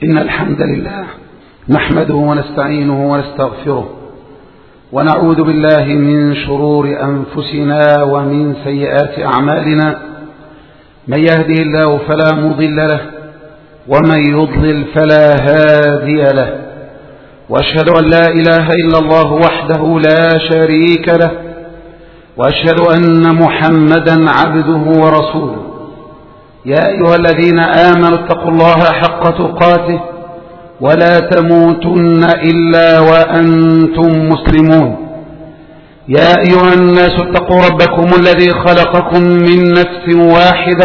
إن الحمد لله نحمده ونستعينه ونستغفره ونعوذ بالله من شرور أنفسنا ومن سيئات أعمالنا. من يهده الله فلا مضل له ومن يضلل فلا هادي له، وأشهد أن لا إله إلا الله وحده لا شريك له، وأشهد أن محمدا عبده ورسوله. يا أيها الذين آمنوا اتقوا الله حق تقاته ولا تموتن إلا وأنتم مسلمون. يا أيها الناس اتقوا ربكم الذي خلقكم من نفس واحدة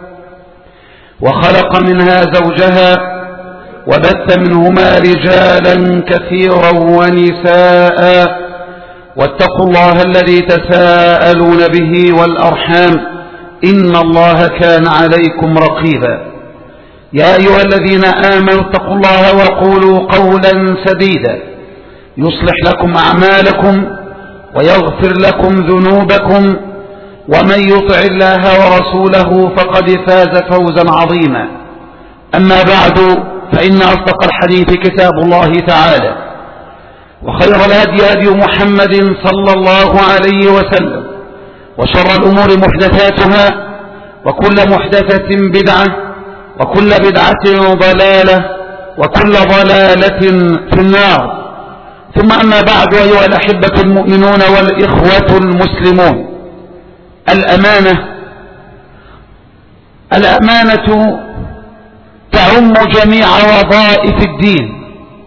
وخلق منها زوجها وبث منهما رجالا كثيرا ونساء، واتقوا الله الذي تساءلون به والأرحام إن الله كان عليكم رقيبا. يا أيها الذين آمنوا اتقوا الله وقولوا قولا سديدا يصلح لكم أعمالكم ويغفر لكم ذنوبكم، ومن يطع الله ورسوله فقد فاز فوزا عظيما. أما بعد، فإن أصدق الحديث كتاب الله تعالى، وخير الهدي هدي محمد صلى الله عليه وسلم، وشر الأمور محدثاتها، وكل محدثة بدعة، وكل بدعة ضلالة، وكل ضلالة في النار. ثم أما بعد، أيها الأحبة المؤمنون والإخوة المسلمون، الأمانة تعم جميع وظائف الدين.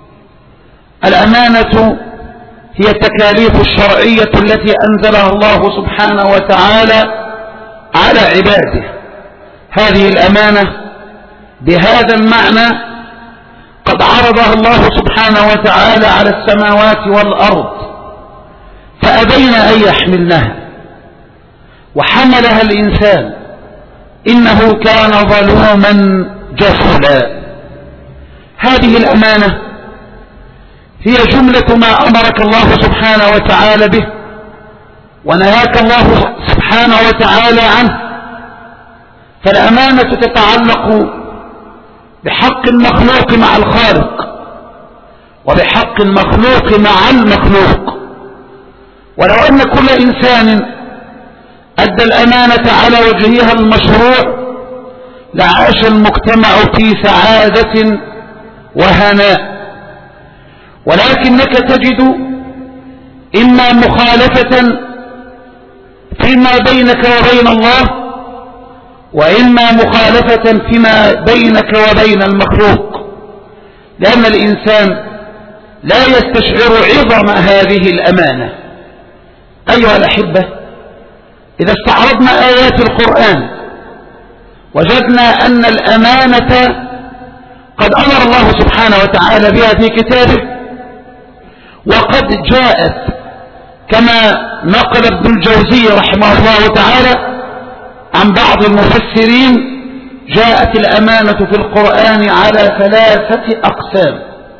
الأمانة هي التكاليف الشرعية التي أنزلها الله سبحانه وتعالى على عباده. هذه الأمانة بهذا المعنى قد عرضها الله سبحانه وتعالى على السماوات والأرض فأبين أن يحملنها، وحملها الإنسان إنه كان ظلوما جهولا. هذه الأمانة هي جملة ما أمرك الله سبحانه وتعالى به ونهاك الله سبحانه وتعالى عنه. فالأمانة تتعلق بحق المخلوق مع الخالق، وبحق المخلوق مع المخلوق. ولو أن كل إنسان أدى الأمانة على وجهها المشروع لعاش المجتمع في سعادة وهناء، ولكنك تجد إما مخالفة فيما بينك وبين الله، وإما مخالفة فيما بينك وبين المخلوق، لأن الإنسان لا يستشعر عظم هذه الأمانة. أيها الأحبة، إذا استعرضنا آيات القرآن وجدنا أن الأمانة قد أمر الله سبحانه وتعالى بها في كتابه، وقد جاءت كما نقل ابن الجوزي رحمه الله تعالى عن بعض المفسرين، جاءت الأمانة في القرآن على 3 أقسام.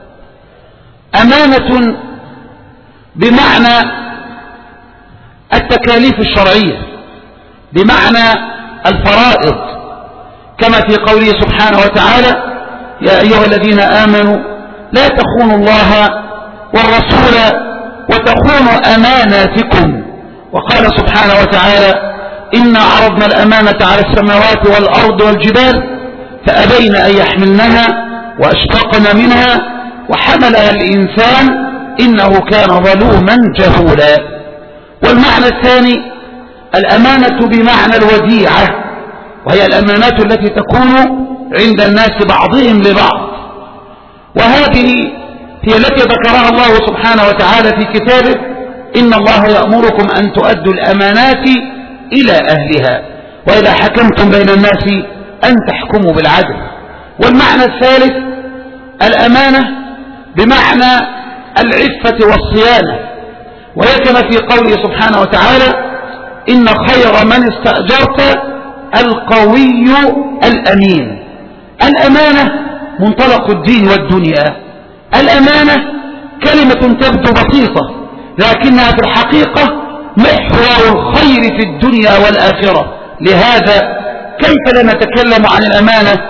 أمانة بمعنى التكاليف الشرعية، بمعنى الفرائض، كما في قوله سبحانه وتعالى: يا أيها الذين آمنوا لا تخونوا الله والرسول وتخونوا أماناتكم. وقال سبحانه وتعالى: إنا عرضنا الأمانة على السماوات والأرض والجبال فأبين أن يحملنها وأشفقن منها وحملها الإنسان إنه كان ظلوما جهولا. والمعنى الثاني الأمانة بمعنى الوديعة، وهي الأمانات التي تكون عند الناس بعضهم لبعض، وهذه هي التي ذكرها الله سبحانه وتعالى في كتابه: إن الله يأمركم أن تؤدوا الأمانات إلى أهلها وإذا حكمتم بين الناس أن تحكموا بالعدل. والمعنى الثالث الأمانة بمعنى العفة والصيانة، وهي كما في قوله سبحانه وتعالى: إن خير من استأجرت القوي الأمين. الأمانة منطلق الدين والدنيا. الأمانة كلمة تبدو بسيطة، لكنها في الحقيقة محور الخير في الدنيا والآخرة. لهذا كيف لا نتكلم عن الأمانة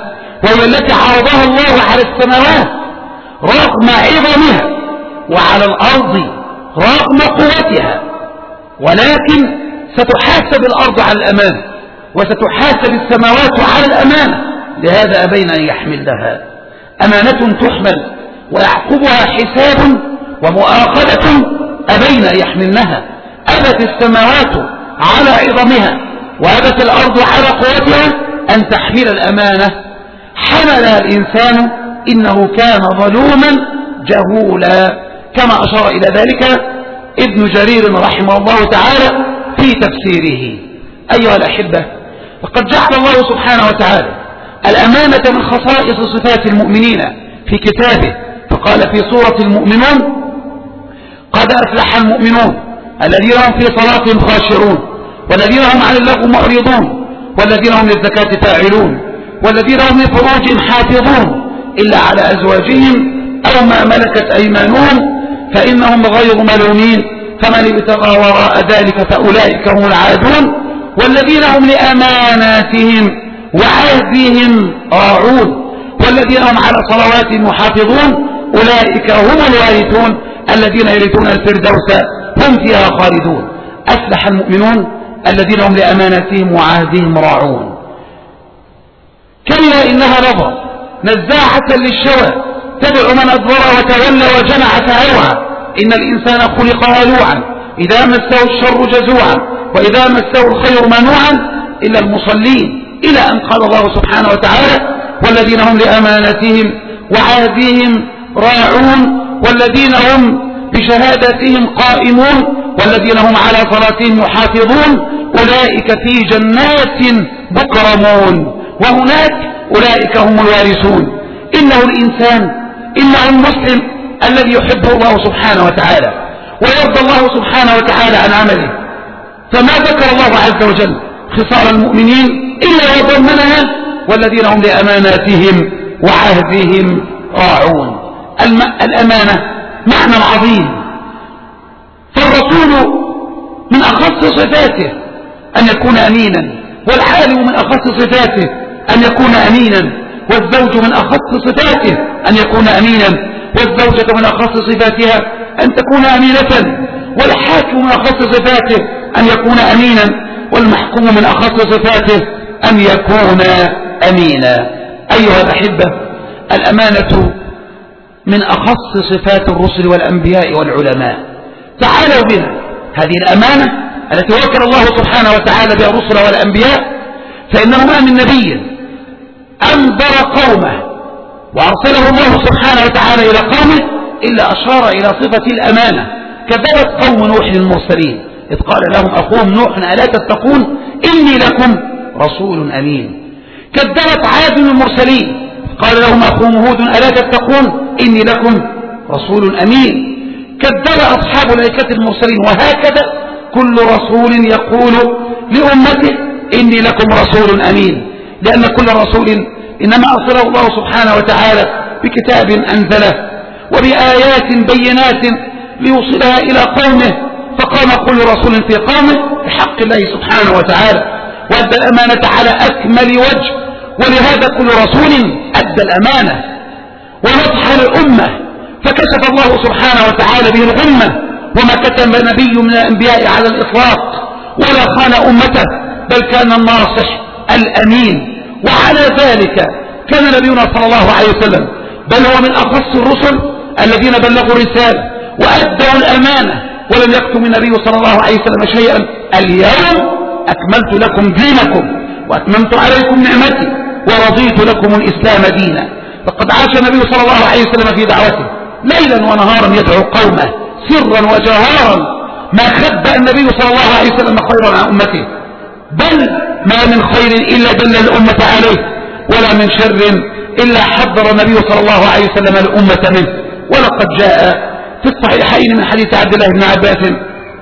وهي التي عرضها الله على السماوات رغم عظمها وعلى الأرض رغم قوتها، ولكن ستحاسب الأرض على الأمانة وستحاسب السماوات على الأمانة، لهذا أبين أن يحملها. أمانة تحمل ويعقبها حساب ومؤاخذة، أبين أن يحملنها. أبت السماوات على عظمها وأبت الأرض على قوتها أن تحمل الأمانة، حملها الإنسان إنه كان ظلوما جهولا، كما أشار إلى ذلك ابن جرير رحمه الله تعالى في تفسيره. أيها الأحبة، وقد جعل الله سبحانه وتعالى الأمانة من خصائص صفات المؤمنين في كتابه، فقال في سورة المؤمنون: قد أفلح المؤمنون الذين هم في صلاتهم خاشعون والذين هم عن اللغو معرضون والذين هم للزكاة فاعلون والذين هم لفروجهم حافظون إلا على أزواجهم أو ما ملكت أيمانهم فإنهم غير ملومين فمن ابتغى وراء ذلك فأولئك هم العادون والذين هم لأماناتهم وعهدهم راعون والذين هم على صلواتهم محافظون أولئك هم الوارثون الذين يرثون الفردوس هم فيها خالدون. أفلح المؤمنون الذين هم لأماناتهم وعهدهم راعون. كلا إنها لظى نزاعة للشوى تدعو من أدبر وتولى وجمع فأوعى إن الإنسان خلق هلوعا إذا مسه الشر جزوعا وإذا مسه الخير منوعا إلا المصلين، إلى أن قال الله سبحانه وتعالى: والذين هم لأماناتهم وعهدهم راعون والذين هم بشهاداتهم قائمون والذين هم على صلاتهم يحافظون أولئك في جنات مكرمون وهناك أولئك هم الوارثون. إنه الإنسان، إنه المسلم الذي يحبه الله سبحانه وتعالى ويرضى الله سبحانه وتعالى عن عمله، فما ذكر الله عز وجل خصال المؤمنين إلا وضمنها والذين هم لأماناتهم وعهدهم راعون. الأمانة معنى عظيم، فالرسول من أخص صفاته أن يكون أمينا، والعالم من أخص صفاته أن يكون أمينا، والزوج من أخص صفاته أن يكون أمينا، والزوجة من أخص صفاتها أن تكون أمينة، والحاكم من أخص صفاته أن يكون أمينا، والمحكوم من أخص صفاته أن يكون أمينا. أيها الأحبة، الأمانة من أخص صفات الرسل والأنبياء والعلماء. تعالوا بنا هذه الأمانة التي وكل الله سبحانه وتعالى بها الرسل والأنبياء، فإنه ما من نبي أنذر قومه وأرسله الله سبحانه وتعالى إلى قومه إلا أشار إلى صفة الأمانة. كذبت قوم نوح المرسلين إذ قال لهم أخوهم نوح ألا تتقون إني لكم رسول أمين. كذبت عاد المرسلين قال لهم أخوهم هود ألا تتقون إني لكم رسول أمين. كذب أصحاب الأيكة المرسلين، وهكذا كل رسول يقول لأمته إني لكم رسول أمين، لأن كل رسول إنما أرسله الله سبحانه وتعالى بكتاب أنزله وبآيات بينات ليوصلها إلى قومه، فقام كل رسول في قومه بحق الله سبحانه وتعالى وأدى الأمانة على أكمل وجه، ولهذا كل رسول أدى الأمانة ونصح للأمة فكشف الله سبحانه وتعالى به الغمة، وما كتم نبي من الأنبياء على الإطلاق ولا خان أمته، بل كان الناصح الأمين. وعلى ذلك كان نبينا صلى الله عليه وسلم بل هو من أخص الرسل الذين بلغوا الرسالة وأدوا الأمانة ولم يكتم النبي صلى الله عليه وسلم شيئا. اليوم أكملت لكم دينكم وأتممت عليكم نعمتي ورضيت لكم الإسلام دينا. فقد عاش النبي صلى الله عليه وسلم في دعوته ليلا ونهارا يدعو قومه سرا وجهارا، ما خبأ النبي صلى الله عليه وسلم خيرا عن أمته، بل ما من خير إلا دل الأمة عليه ولا من شر إلا حذر النبي صلى الله عليه وسلم الأمة منه. ولقد جاء في الصحيحين من حديث عبد الله بن عباس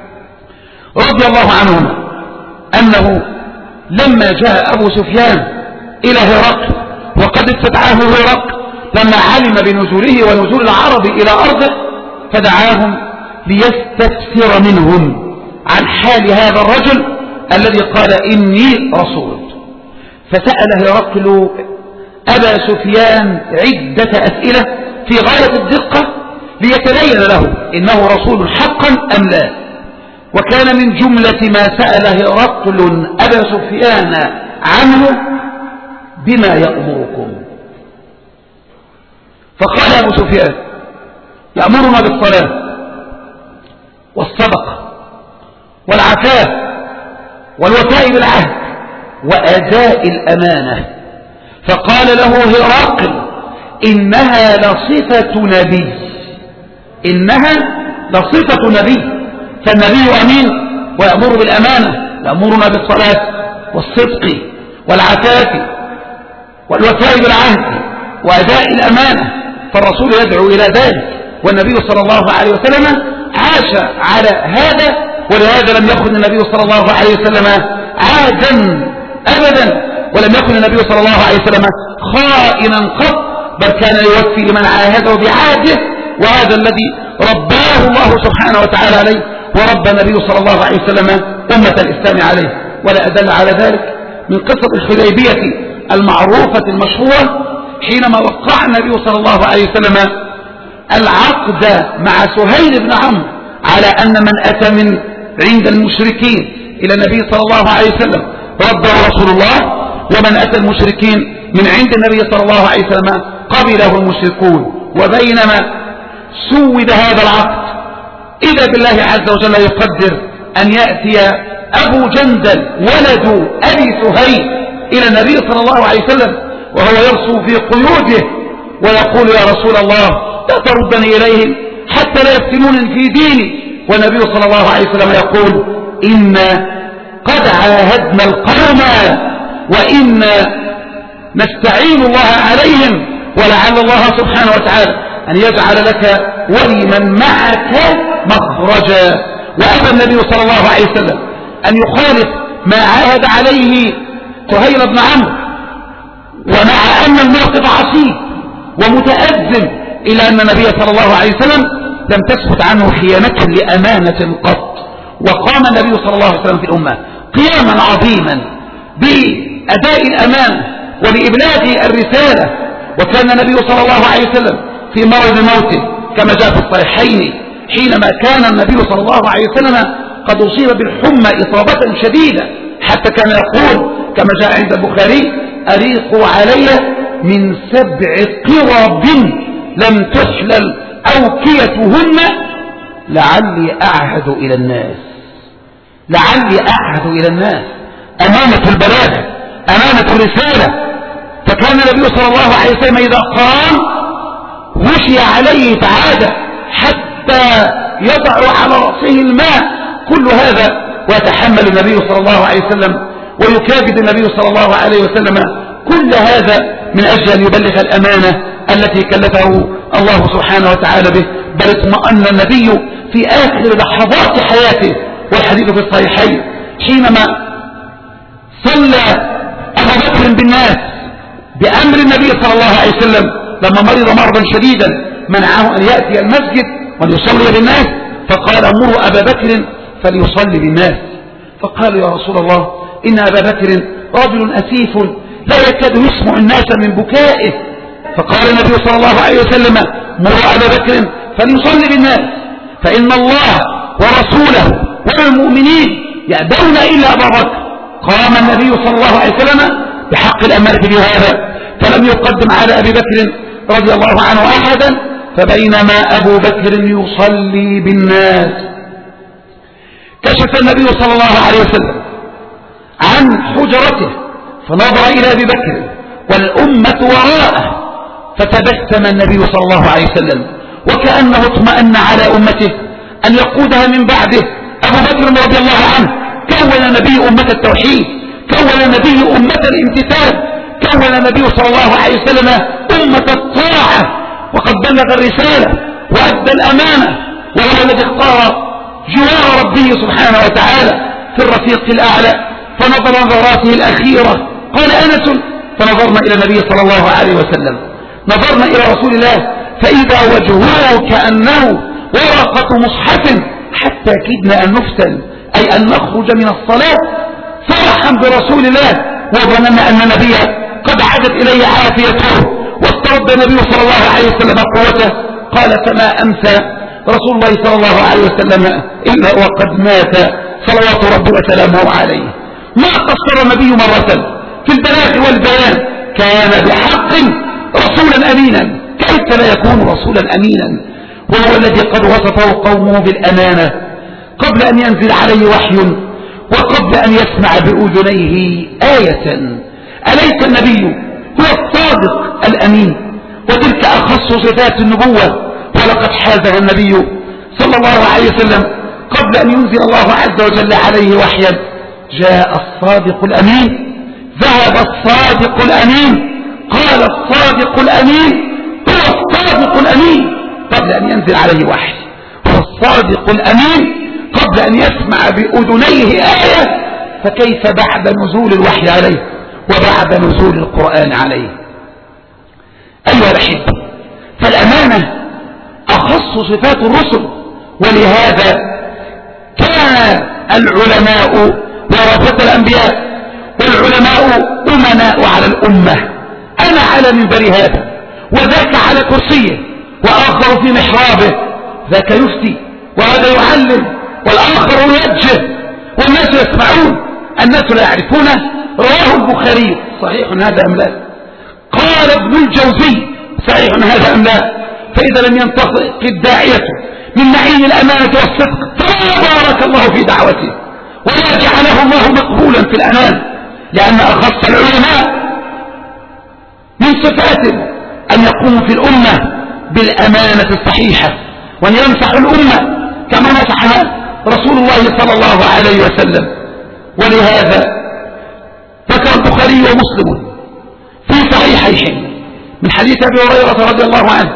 رضي الله عنهما أنه لما جاء أبو سفيان إلى هرقل وقد استدعاه هرقل لما علم بنزوله ونزول العرب إلى أرضه، فدعاهم ليستفسر منهم عن حال هذا الرجل الذي قال إني رسول. فسأل هرقل أبا سفيان عدة أسئلة في غاية الدقة ليتبين له إنه رسول حقا أم لا. وكان من جملة ما سأل هرقل أبا سفيان عنه: بما يأمركم؟ فقال أبو سفيان: يأمرنا بالصلاة والصدقة والعفاف والوفاء بالعهد وأداء الأمانة. فقال له هرقل: إنها لصفة نبي، إنها لصفة نبي، فالنبي أمين ويأمر بالأمانة، يأمرنا بالصلاة والصدق والعفاف والوفاء بالعهد وأداء الأمانة، فالرسول يدعو إلى ذلك، والنبي صلى الله عليه وسلم عاش على هذا، ولهذا لم يكن النبي صلى الله عليه وسلم عادا أبدا، ولم يكن النبي صلى الله عليه وسلم خائنا قط، بل كان يوفي لمن عاهده بعهده، وهذا الذي رباه الله سبحانه وتعالى عليه، وربى النبي صلى الله عليه وسلم أمة الإسلام عليه. ولا أدل على ذلك من قصة الحديبية المعروفة المشهورة، حينما وقع النبي صلى الله عليه وسلم العقد مع سهيل بن عمرو على أن من أتى من عند المشركين إلى النبي صلى الله عليه وسلم رده رسول الله، ومن أتى المشركين من عند النبي صلى الله عليه وسلم قبله المشركون. وبينما سود هذا العقد إذا بالله عز وجل يقدر أن يأتي أبو جندل ولد أبي سهيل إلى النبي صلى الله عليه وسلم وهو يرسو في قيوده ويقول: يا رسول الله لا تردني إليهم حتى لا يفتنون في ديني. والنبي صلى الله عليه وسلم يقول: إنا قد عاهدنا القوم وإنا نستعين الله عليهم، ولعل الله سبحانه وتعالى أن يجعل لك ولمن معك مخرجا. وأبى النبي صلى الله عليه وسلم أن يخالف ما عاهد عليه سهيل بن عمرو، ومع أن الموقف عصيب ومتأزم، إلى أن النبي صلى الله عليه وسلم لم تثبت عنه خيانة لأمانة قط. وقام النبي صلى الله عليه وسلم في الأمة قياما عظيما بأداء الأمانة وبإبلاغ الرسالة. وكان النبي صلى الله عليه وسلم في مرض موته كما جاء في الصحيحين، حينما كان النبي صلى الله عليه وسلم قد أصيب بالحمى إصابة شديدة، حتى كان يقول كما جاء عند البخاري: أريقوا علي من 7 قرب لم تحلل أوكيتهن لعلي أعهد إلى الناس، لعلي أعهد إلى الناس. أمانة البلاغ، أمانة الرسالة. فكان النبي صلى الله عليه وسلم إذا قام غشي عليه تعادة حتى يضع على رأسه الماء، كل هذا ويتحمل النبي صلى الله عليه وسلم ويكابد النبي صلى الله عليه وسلم كل هذا من أجل أن يبلغ الأمانة التي كلفه الله سبحانه وتعالى به. بل اطمأن النبي في آخر لحظات حياته، والحديث في الصحيحين، حينما صلى أبو بكر بالناس بأمر النبي صلى الله عليه وسلم لما مرض مرضا شديدا منعه أن يأتي المسجد ويصلي بالناس، فقال: مروا أبا بكر فليصلي بالناس. فقال: يا رسول الله إن أبا بكر رجل أسيف لا يكاد يسمع الناس من بكائه. فقال النبي صلى الله عليه وسلم: مروا أبا بكر فليصلي بالناس، فإن الله ورسوله والمؤمنين يأبون إلا أبا بكر. قام النبي صلى الله عليه وسلم بحق الأمانة بهذا، فلم يقدم على أبي بكر رضي الله عنه أحدا. فبينما أبو بكر يصلي بالناس كشف النبي صلى الله عليه وسلم عن حجرته فنظر إلى أبي بكر والأمة وراءه، فتبسم النبي صلى الله عليه وسلم وكأنه اطمأن على أمته أن يقودها من بعده. أبو بكر رضي الله عنه كون النبي أمة التوحيد، كون النبي أمة الامتثال، كون النبي صلى الله عليه وسلم أمة الطاعة، وقد بلغ الرسالة وأدى الأمانة، وهو الذي اختار جوار ربه سبحانه وتعالى في الرفيق الأعلى. فنظر نظراته الأخيرة، قال أنس: فنظرنا إلى النبي صلى الله عليه وسلم، نظرنا إلى رسول الله فإذا وجهه كأنه ورقة مصحف، حتى كدنا أن نفتن، أي أن نخرج من الصلاة فرحا برسول الله، وظننا أن النبي قد عادت إليه عافيته واسترد النبي صلى الله عليه وسلم قوته. قال فما أمسى رسول الله صلى الله عليه وسلم إلا وقد مات صلوات ربي وسلامه عليه. ما قصر النبي مرة في البلاغ والبيان، كان بحق رسولا أمينا. كيف لا يكون رسولا أمينا وهو الذي قد وصفه قومه بالأمانة قبل أن ينزل عليه وحي وقبل أن يسمع بأذنيه آية؟ أليس النبي هو الصادق الأمين؟ وتلك أخص صفات النبوة، ولقد حازها النبي صلى الله عليه وسلم قبل أن ينزل الله عز وجل عليه وحيا. جاء الصادق الأمين، ذهب الصادق الأمين، قال الصادق الأمين هو الصادق الأمين قبل أن ينزل عليه وحي، هو الصادق الأمين قبل أن يسمع بأذنيه آية، فكيف بعد نزول الوحي عليه وبعد نزول القرآن عليه؟ أيها الأحبة، فالأمانة أخص صفات الرسل، ولهذا كان العلماء ورثة الأنبياء والعلماء أمناء على الأمة. أنا على منبر هذا وذاك على كرسيه وآخر في محرابه، ذاك يفتي وهذا يعلم والآخر يوجه والناس يسمعون، الناس لا يعرفونه. رواه البخاري، صحيح هذا أم لا؟ قال ابن الجوزي صحيح هذا أم لا؟ فإذا لم ينطق الداعية من معين الأمانة والصدق فبارك الله في دعوته ولا جعله الله مقبولا في الأمان، لأن أخص العلماء من صفاته أن يقوموا في الأمة بالأمانة الصحيحة وأن ينصح الأمة كما نصح رسول الله صلى الله عليه وسلم. ولهذا ذكر البخاري ومسلم في صحيحيهم من حديث أبي هريرة رضي الله عنه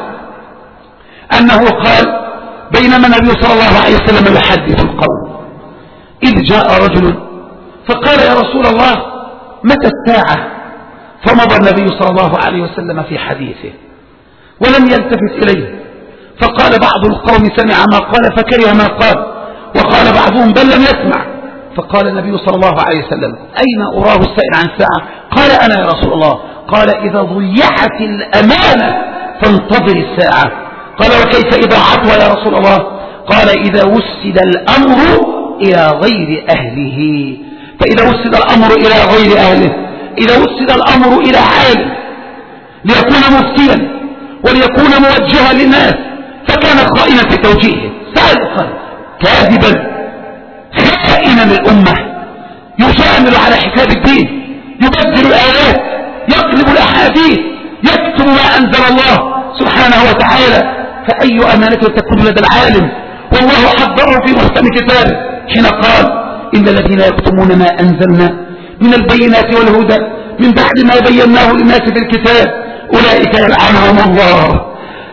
أنه قال بينما النبي صلى الله عليه وسلم يحدث القوم إذ جاء رجل فقال يا رسول الله متى الساعة؟ فمضى النبي صلى الله عليه وسلم في حديثه ولم يلتفت إليه، فقال بعض القوم سمع ما قال فكره ما قال، وقال بعضهم بل لم يسمع. فقال النبي صلى الله عليه وسلم أين أراه السائل عن الساعة؟ قال أنا يا رسول الله. قال إذا ضيعت الأمانة فانتظر الساعة. قال وكيف إضاعتها يا رسول الله؟ قال إذا وسد الأمر إلى غير أهله. فإذا وسد الأمر إلى غير أهله، إذا وسد الأمر إلى عالم ليكون مفتيا وليكون موجها للناس فكان خائنا في توجيهه، سالقا كاذبا خائنا للأمة، يجامل على حساب الدين، يبدل الآيات، يقلب الأحاديث، يكتب ما أنزل الله سبحانه وتعالى. فأي أمانة تكون لدى العالم؟ والله حذره في محكم كتابه حين قال إن الذين يكتمون ما أنزلنا من البينات والهدى من بعد ما بيناه للناس في الكتاب أولئك يلعنهم الله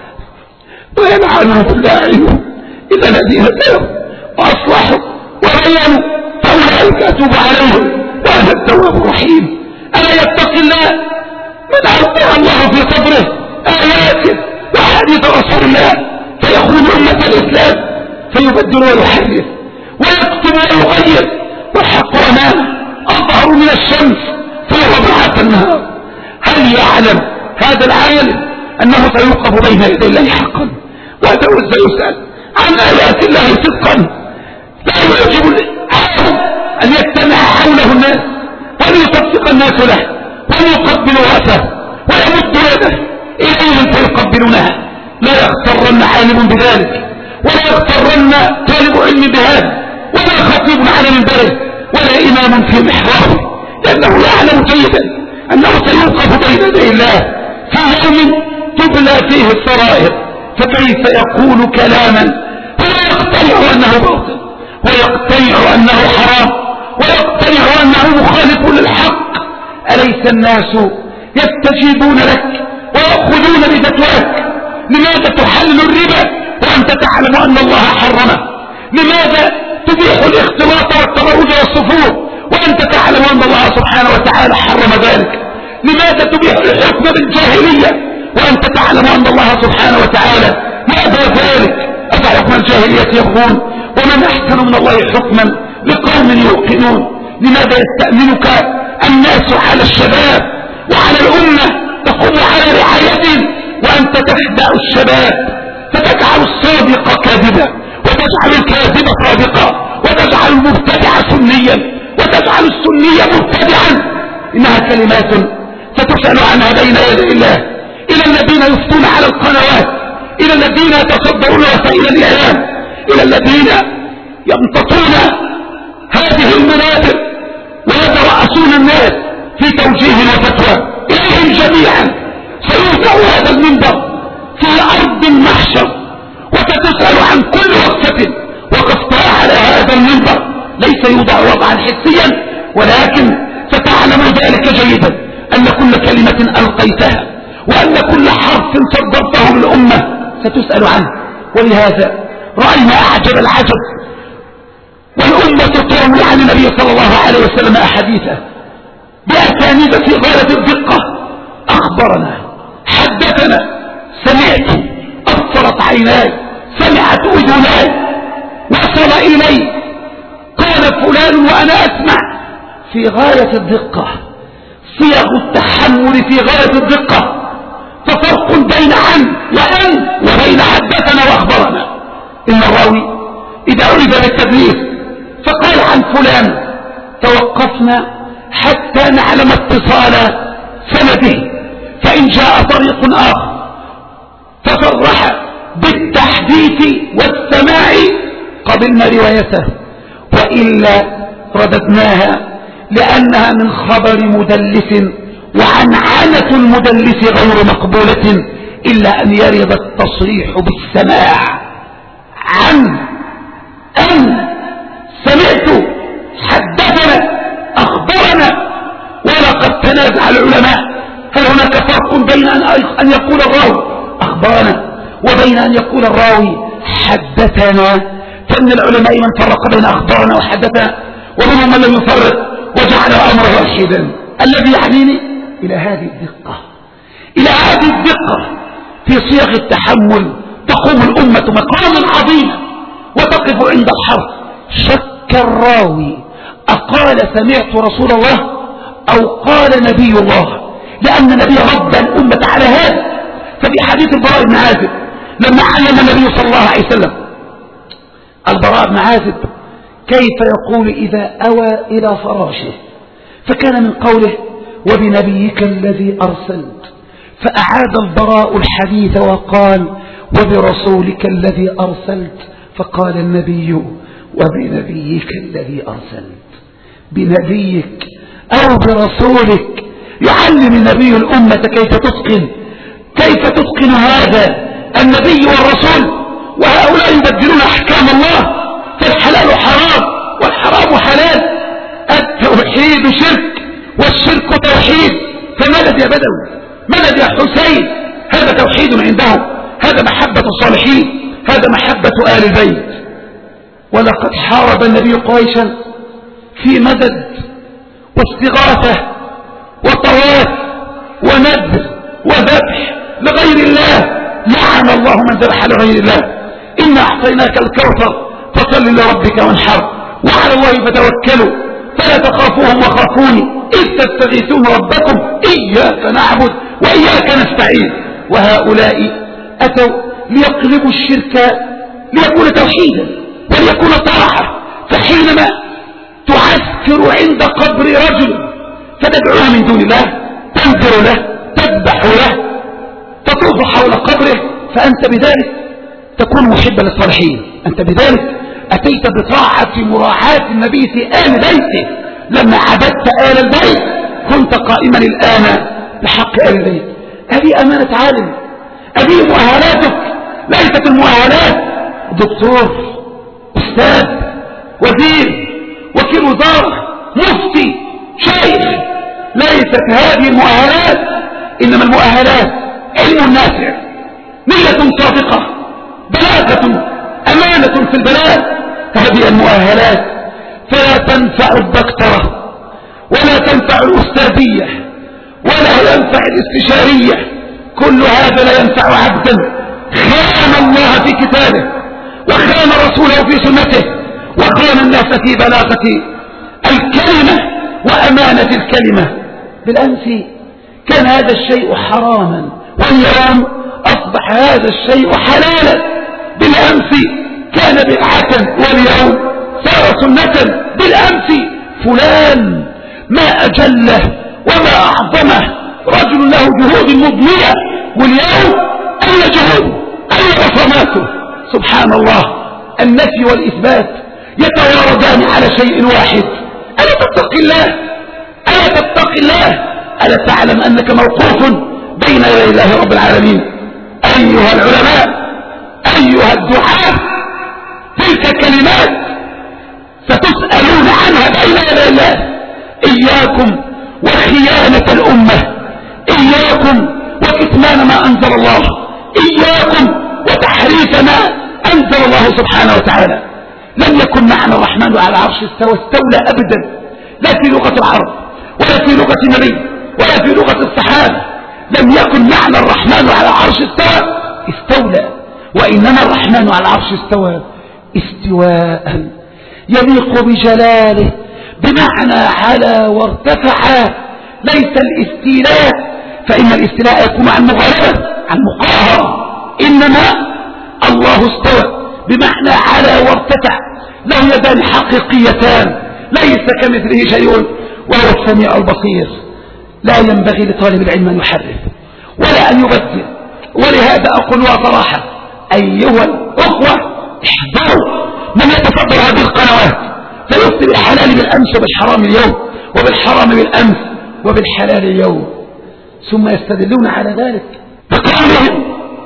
ويلعنهم اللاعنون إلا الذين تابوا وأصلحوا وبينوا فأولئك أتوب عليهم وأنا التواب الرحيم. ألا يتقي الله من أوقع الله في صدره آياته وحديث رسول الله فيخون أمة الإسلام فيبدل ويحرف ويكتب ويغير والحق أمامه أظهر من الشمس فهو ضعاف النهار. هل يعلم هذا العالم أنه سيوقف بين يدي الله حقا وأنه سيسأل عن آيات الله صدقا؟ لا يجب العالم أن يجتمع حوله الناس وأن يصدق الناس له وأن يقبلوا رأسه ويمد يده إليهم فيقبلونها. لا يغترن عالم بذلك ولا يغترن طالب علم بهذا ولا خطيب على منبره ولا إمام في محرابه، لأنه يعلم جيدا أنه سيوقف بين يدي الله في يوم تبلى فيه السرائر، فكيف يقول كلاما هو يقتنع أنه باطل ويقتنع أنه حرام ويقتنع أنه مخالف للحق؟ أليس الناس يستجيبون لك ويأخذون بفتواك؟ لماذا تحلل الربا وأنت تعلم أن الله حرمه؟ لماذا تبيح الاختلاط والتبرج والصفور وأنت تعلم أن الله سبحانه وتعالى حرم ذلك؟ لماذا تبيح الحكم بالجاهلية وأنت تعلم أن الله سبحانه وتعالى يأبى ذلك؟ أفحكم الجاهلية يبغون ومن أحسن من الله حكما لقوم يوقنون. لماذا يستأمنك الناس على الشباب وعلى الأمة تقوم على رعايتهم، وأنت تخدع الشباب فتجعل الصادق كاذبا وتجعل الكاذب صادقا وتجعل المبتدع سنيا وتجعل السني مبتدعا. إنها كلمات ستسأل عنها بين يدي الله. إلى الذين يفتون على القنوات، إلى الذين يتصدرون وسائل الإعلام، إلى الذين يمتطون هذه المنابر ويترأسون الناس في توجيه وفتوى، إليهم جميعا سيوضع هذا المنبر في أرض المحشر، وستسأل عن كل وقفة وقفتها على هذا المنبر. ليس يوضع وضعا حسيا، ولكن ستعلم ذلك جيدا أن كل كلمة ألقيتها وأن كل حرف صدرته للأمة ستسأل عنه. ولهذا رأينا أعجب العجب، والأمة تروي عن النبي صلى الله عليه وسلم أحاديثه بأسانيد في غاية الدقة. أخبرنا، حدثنا، سمعت، أبصرت عيناي، سمعت أذناي، وصل إلي، قال فلان وأنا أسمع، في غاية الدقة، صيغ التحمل في غاية الدقة. ففرق بين عن وأن وبين حدثنا وأخبرنا. إن الراوي إذا عرف بالتدليس فقال عن فلان توقفنا حتى نعلم اتصال سنده، فإن جاء طريق آخر فصرح بالتحديث والسماع قبلنا روايته، وإلا رددناها لأنها من خبر مدلس، وعنعنة المدلس غير مقبولة إلا أن يرد التصريح بالسماع. عن، أن، سمعت، حدثنا، أخبرنا. ولقد تنازع العلماء هل هناك فرق بين أن يقول الراوي أخبرنا وبين أن يقول الراوي حدثنا؟ فإن العلماء من فرق بين أخبرنا وحدثنا، ومنهم من لم يفرق وجعل أمره واحدا. الذي يعنيني إلى هذه الدقة، إلى هذه الدقة في صيغ التحمل تقوم الأمة مقاما عظيما وتقف عند الحرف. شك الراوي أقال سمعت رسول الله أو قال نبي الله، لأن النبي رد الأمة على هذا. ففي حديث البراء بن عازب لما علم النبي صلى الله عليه وسلم البراء بن عازب كيف يقول إذا أوى إلى فراشه، فكان من قوله وبنبيك الذي أرسلت، فأعاد البراء الحديث وقال وبرسولك الذي أرسلت، فقال النبي وبنبيك الذي أرسلت. بنبيك أو برسولك، يعلم النبي الأمة كيف تتقن هذا النبي والرسول. وهؤلاء يبدلون أحكام الله، فالحلال حرام والحرام حلال. التوحيد شرك والشرك توحيد. فمدد يا بدوي، مدد يا حسين، هذا توحيد عندهم، هذا محبة الصالحين، هذا محبة آل البيت. ولقد حارب النبي قريشا في مدد واستغاثة وطواف وندب وذبح لغير الله. لعن الله من ذبح لغير الله. إنا أعطيناك الكوثر فصل لربك وانحر، وعلى الله فتوكلوا فلا تخافوهم وخافوني إذ تستغيثون ربكم إياك نعبد وإياك نستعين. وهؤلاء أتوا ليقلبوا الشرك ليكون توحيدا وليكون طاعة. فحينما تعسكر عند قبر رجل فتدعوه من دون الله، تنذر له، تذبح له، تطوف حول قبره، فأنت بذلك تكون محبا للصالحين. أنت بذلك أتيت بطاعة مراعاة النبي في آل بيته. لما عبدت آل البيت كنت قائما الآن بحق آل البيت. هذه أمانة عالم، هذه مؤهلاتك، ليست المؤهلات دكتور، أستاذ، وزير، وكيل وزارة، مفتي، شيخ. ليست هذه المؤهلات، إنما المؤهلات علم نافع، نية صادقة، بلاغة، أمانة في البلاغ. هذه المؤهلات. فلا تنفع الدكتورة ولا تنفع الأستاذية ولا ينفع الاستشارية. كل هذا لا ينفع عبدا خان الله في كتابه وخان رسوله في سنته وخان الناس في بلاغة الكلمة وأمانة الكلمة. بالأمس كان هذا الشيء حراما، واليوم أصبح هذا الشيء حلالا. بالأمس كان بدعة واليوم صار سنة. بالأمس فلان ما أجله وما أعظمه، رجل له جهود مضنية، واليوم أين جهوده؟ أين رسماته؟ سبحان الله، النفي والإثبات يتواردان على شيء واحد. ألا تتقي الله؟ ألا تتقي الله؟ ألا تعلم أنك موقوف بين يدي الله رب العالمين؟ أيها العلماء، أيها الدعاة، تلك كلمات ستسألون عنها بين يدي الله. إياكم وخيانة الأمة، إياكم وكتمان ما أنزل الله، إياكم وتحريف ما أنزل الله سبحانه وتعالى. لم يكن معنى الرحمن على العرش استولى أبدا، لا في لغة العرب ولا في لغة النبي ولا في لغة الصحابة. لم يكن معنى الرحمن على العرش استولى، وإنما الرحمن على العرش استوى استواء يليق بجلاله، بمعنى على وارتفع، ليس الاستيلاء، فإن الاستيلاء يكون عن مغالبة عن مقاهرة، إنما الله استوى بمعنى على وارتفع، له يدان حقيقيتان، ليس كمثله شيء وهو السميع البصير. لا ينبغي لطالب العلم أن يحرف ولا أن يبدل. ولهذا أقول صراحة أيها الأخوة، احذروا من يتصدر هذه القنوات فيفتي بالحلال بالأمس وبالحرام اليوم، وبالحرام بالأمس وبالحلال اليوم، ثم يستدلون على ذلك بقولهم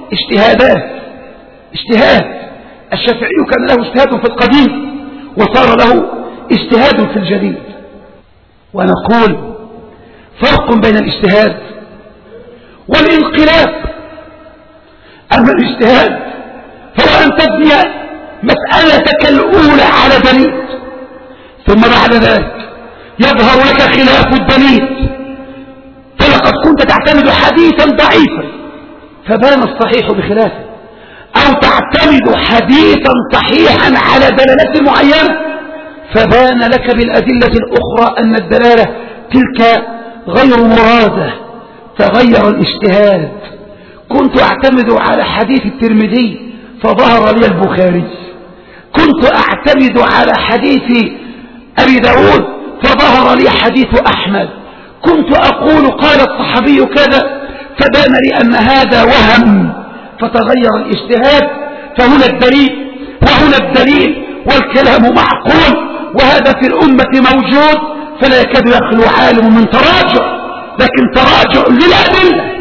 اجتهاد. الشافعي كان له اجتهاد في القديم وصار له اجتهاد في الجديد. ونقول فرق بين الاجتهاد والانقلاب. أما الاجتهاد فهو أن تبني مسألتك الأولى على دليل، ثم بعد ذلك يظهر لك خلاف الدليل، فلقد كنت تعتمد حديثا ضعيفا فبان الصحيح بخلافه، أو تعتمد حديثا صحيحا على دلالة معينة فبان لك بالأدلة الأخرى أن الدلالة تلك غير مرادة، تغير الاجتهاد. كنت أعتمد على حديث الترمذي فظهر لي البخاري، كنت أعتمد على حديث أبي داود فظهر لي حديث أحمد، كنت أقول قال الصحابي كذا فبان لي أن هذا وهم، فتغير الاجتهاد. فهنا الدليل وهنا الدليل والكلام معقول، وهذا في الأمة موجود، فلا يكاد يخلو عالم من تراجع، لكن تراجع للأدلة.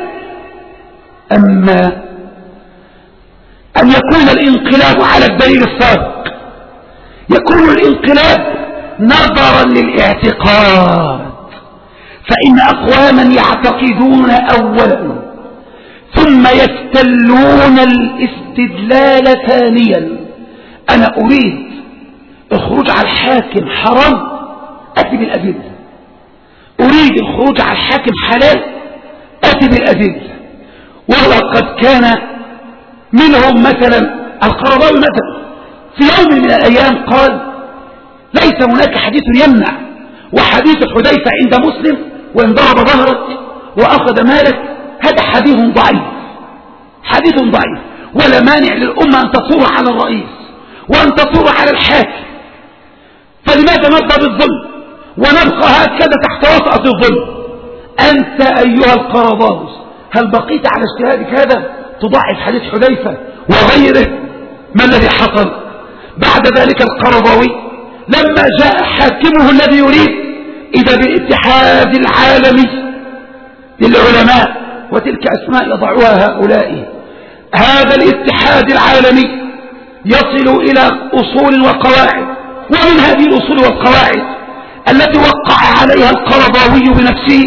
أما أن يكون الانقلاب على الدليل السابق، يكون الانقلاب نظرا للاعتقاد، فإن أقواما يعتقدون أولا ثم يستلون الاستدلال ثانيا. أنا أريد الخروج على الحاكم حرام، أتي بالأدلة. أريد الخروج على الحاكم حلال، أتي بالأدلة. ولقد كان منهم مثلا القرضاوي مثلا في يوم من الأيام قال ليس هناك حديث يمنع، وحديث حذيفة عند مسلم وإن ضرب ظهرك وأخذ مالك هذا حديث ضعيف، حديث ضعيف، ولا مانع للأمة أن تصور على الرئيس وأن تصور على الحاكم، فلماذا نرضى بالظلم ونبقى هكذا تحت وطأة الظلم؟ أنت أيها القرضاوي هل بقيت على اجتهادك هذا تضعف حديث حذيفة وغيره؟ ما الذي حصل بعد ذلك؟ القرضاوي لما جاء حاكمه الذي يريد إذا بالاتحاد العالمي للعلماء، وتلك أسماء يضعوها هؤلاء، هذا الاتحاد العالمي يصل إلى أصول وقواعد، ومن هذه الأصول والقواعد التي وقع عليها القرضاوي بنفسه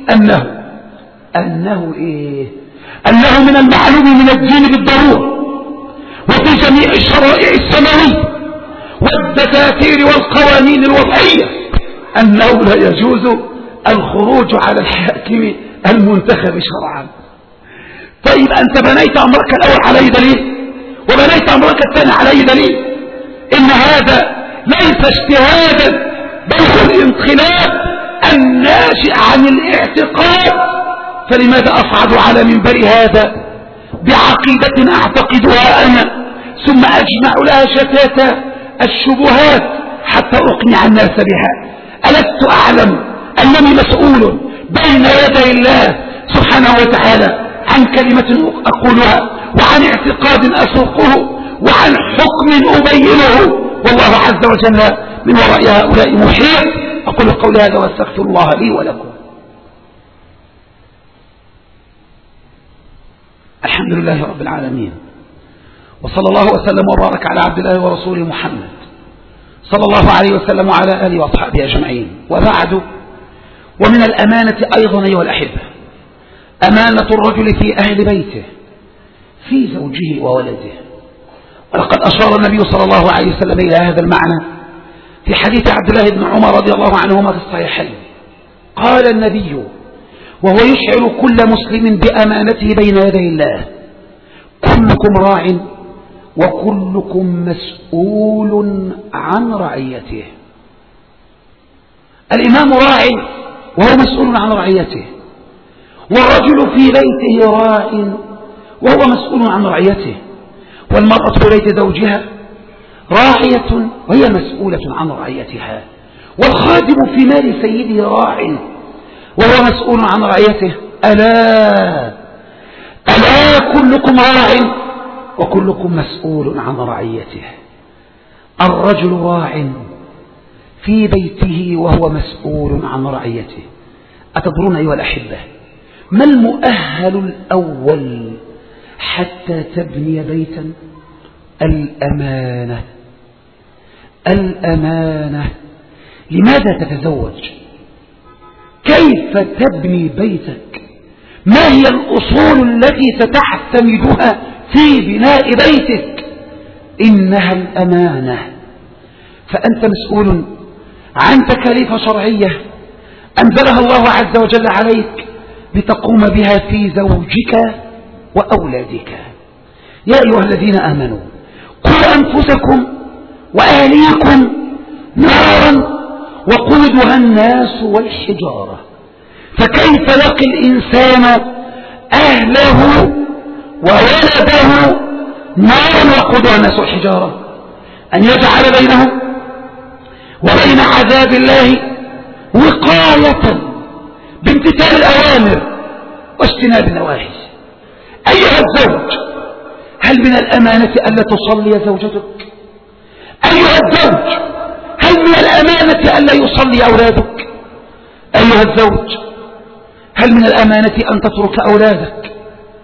أنه من المعلوم من الدين بالضرورة وفي جميع الشرائع السماوية والدساتير والقوانين الوضعية أنه لا يجوز الخروج على الحاكم المنتخب شرعا. طيب أنت بنيت أمرك الأول على أي دليل وبنيت أمرك الثاني على أي دليل؟ إن هذا ليس اجتهادا بل هو الانقلاب الناشئ عن الاعتقاد فلماذا أصعد على منبر هذا بعقيدة أعتقدها أنا ثم أجمع لها شتات الشبهات حتى أقنع الناس بها؟ ألست أعلم أنني مسؤول بين يدي الله سبحانه وتعالى عن كلمة أقولها وعن اعتقاد أسوقه وعن حكم أبينه، والله عز وجل من وراء هؤلاء محيط. أقول قولي هذا واستغفر الله لي ولكم. الحمد لله رب العالمين، وصلى الله وسلم وبارك على عبد الله ورسوله محمد صلى الله عليه وسلم وعلى آله وأصحابه أجمعين. وبعد، ومن الأمانة أيضا أيها الأحبة أمانة الرجل في أهل بيته في زوجه وولده، ولقد أشار النبي صلى الله عليه وسلم إلى هذا المعنى في حديث عبد الله بن عمر رضي الله عنهما في الصحيحين. قال النبي وهو يشعر كل مسلم بأمانته بين يدي الله: كلكم راع وكلكم مسؤول عن رعيته. الإمام راع وهو مسؤول عن رعيته، والرجل في بيته راع وهو مسؤول عن رعيته، والمرأة في بيت زوجها راعية وهي مسؤولة عن رعيتها، والخادم في مال سيده راع وهو مسؤول عن رعيته. ألا كلكم راع وكلكم مسؤول عن رعيته. الرجل راع في بيته وهو مسؤول عن رعيته. أتدرون أيها الأحبة ما المؤهل الأول حتى تبني بيتا؟ الأمانة. الأمانة. لماذا تتزوج؟ كيف تبني بيتك؟ ما هي الأصول التي ستعتمدها في بناء بيتك؟ إنها الأمانة. فأنت مسؤول عن تكاليف شرعية أنزلها الله عز وجل عليك لتقوم بها في زوجك وأولادك. يا أيها الذين آمنوا قوا أنفسكم وأهليكم نارا وقودها الناس والحجارة. فكيف يقي الإنسان أهله وولده نارا وقودها الناس والحجارة؟ أن يجعل بينهم وبين عذاب الله وقاية بامتثال الأوامر واجتناب النواهي. أيها الزوج، هل من الأمانة ألا تصلي زوجتك؟ أيها الزوج، هل من الأمانة ألا يصلي أولادك؟ أيها الزوج، هل من الأمانة أن تترك أولادك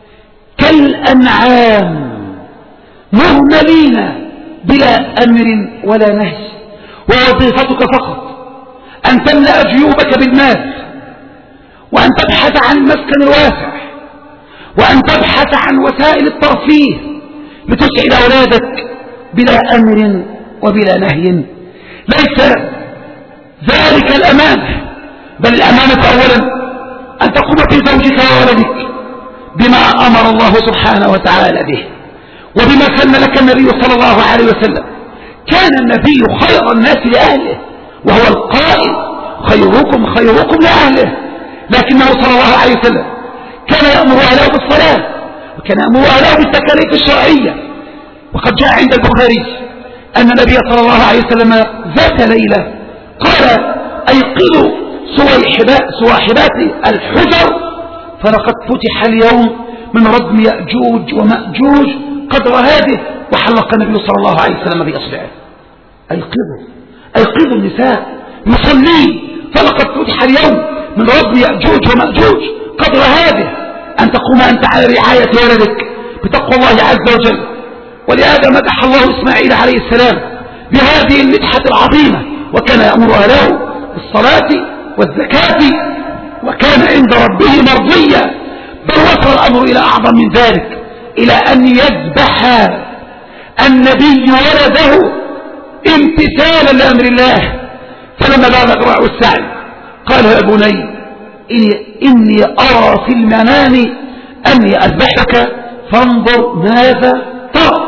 كالأنعام مهملين بلا أمر ولا نهي، ووظيفتك فقط أن تملأ جيوبك بالمال، وأن تبحث عن المسكن الواسع، وأن تبحث عن وسائل الترفيه لتسعد أولادك بلا أمر وبلا نهي؟ ليس ذلك الأمانة، بل الأمانة أولا أن تقوم في زوجك وولدك بما أمر الله سبحانه وتعالى به وبما سن لك النبي صلى الله عليه وسلم. كان النبي خير الناس لأهله، وهو القائل: خيركم خيركم لأهله. لكنه صلى الله عليه وسلم كان يأمر أهله بالصلاة، وكان يأمر أهله بالتكاليف الشرعية. وقد جاء عند البخاري أن النبي صلى الله عليه وسلم ذات ليلة قال: أيقظوا صواحبات الحجر فلقد فتح اليوم من ردم يأجوج ومأجوج قدر هذه. وحلق النبي صلى الله عليه وسلم بإصبعه: أيقظوا النساء يصلين، فلقد فتح اليوم من ردم يأجوج ومأجوج قدر هذه. أن تقوم أنت على رعاية ولدك بتقوى الله عز وجل. ولهذا مدح الله إسماعيل عليه السلام بهذه المدحة العظيمة، وكان يأمر أهله بالصلاة والزكاة وكان عند ربه مرضيا. بل وصل الأمر إلى أعظم من ذلك، إلى أن يذبح النبي ولده امتثالا لأمر الله. فلما بلغ معه السعي قال: يا بني إني أرى في المنام أني أذبحك فانظر ماذا ترى.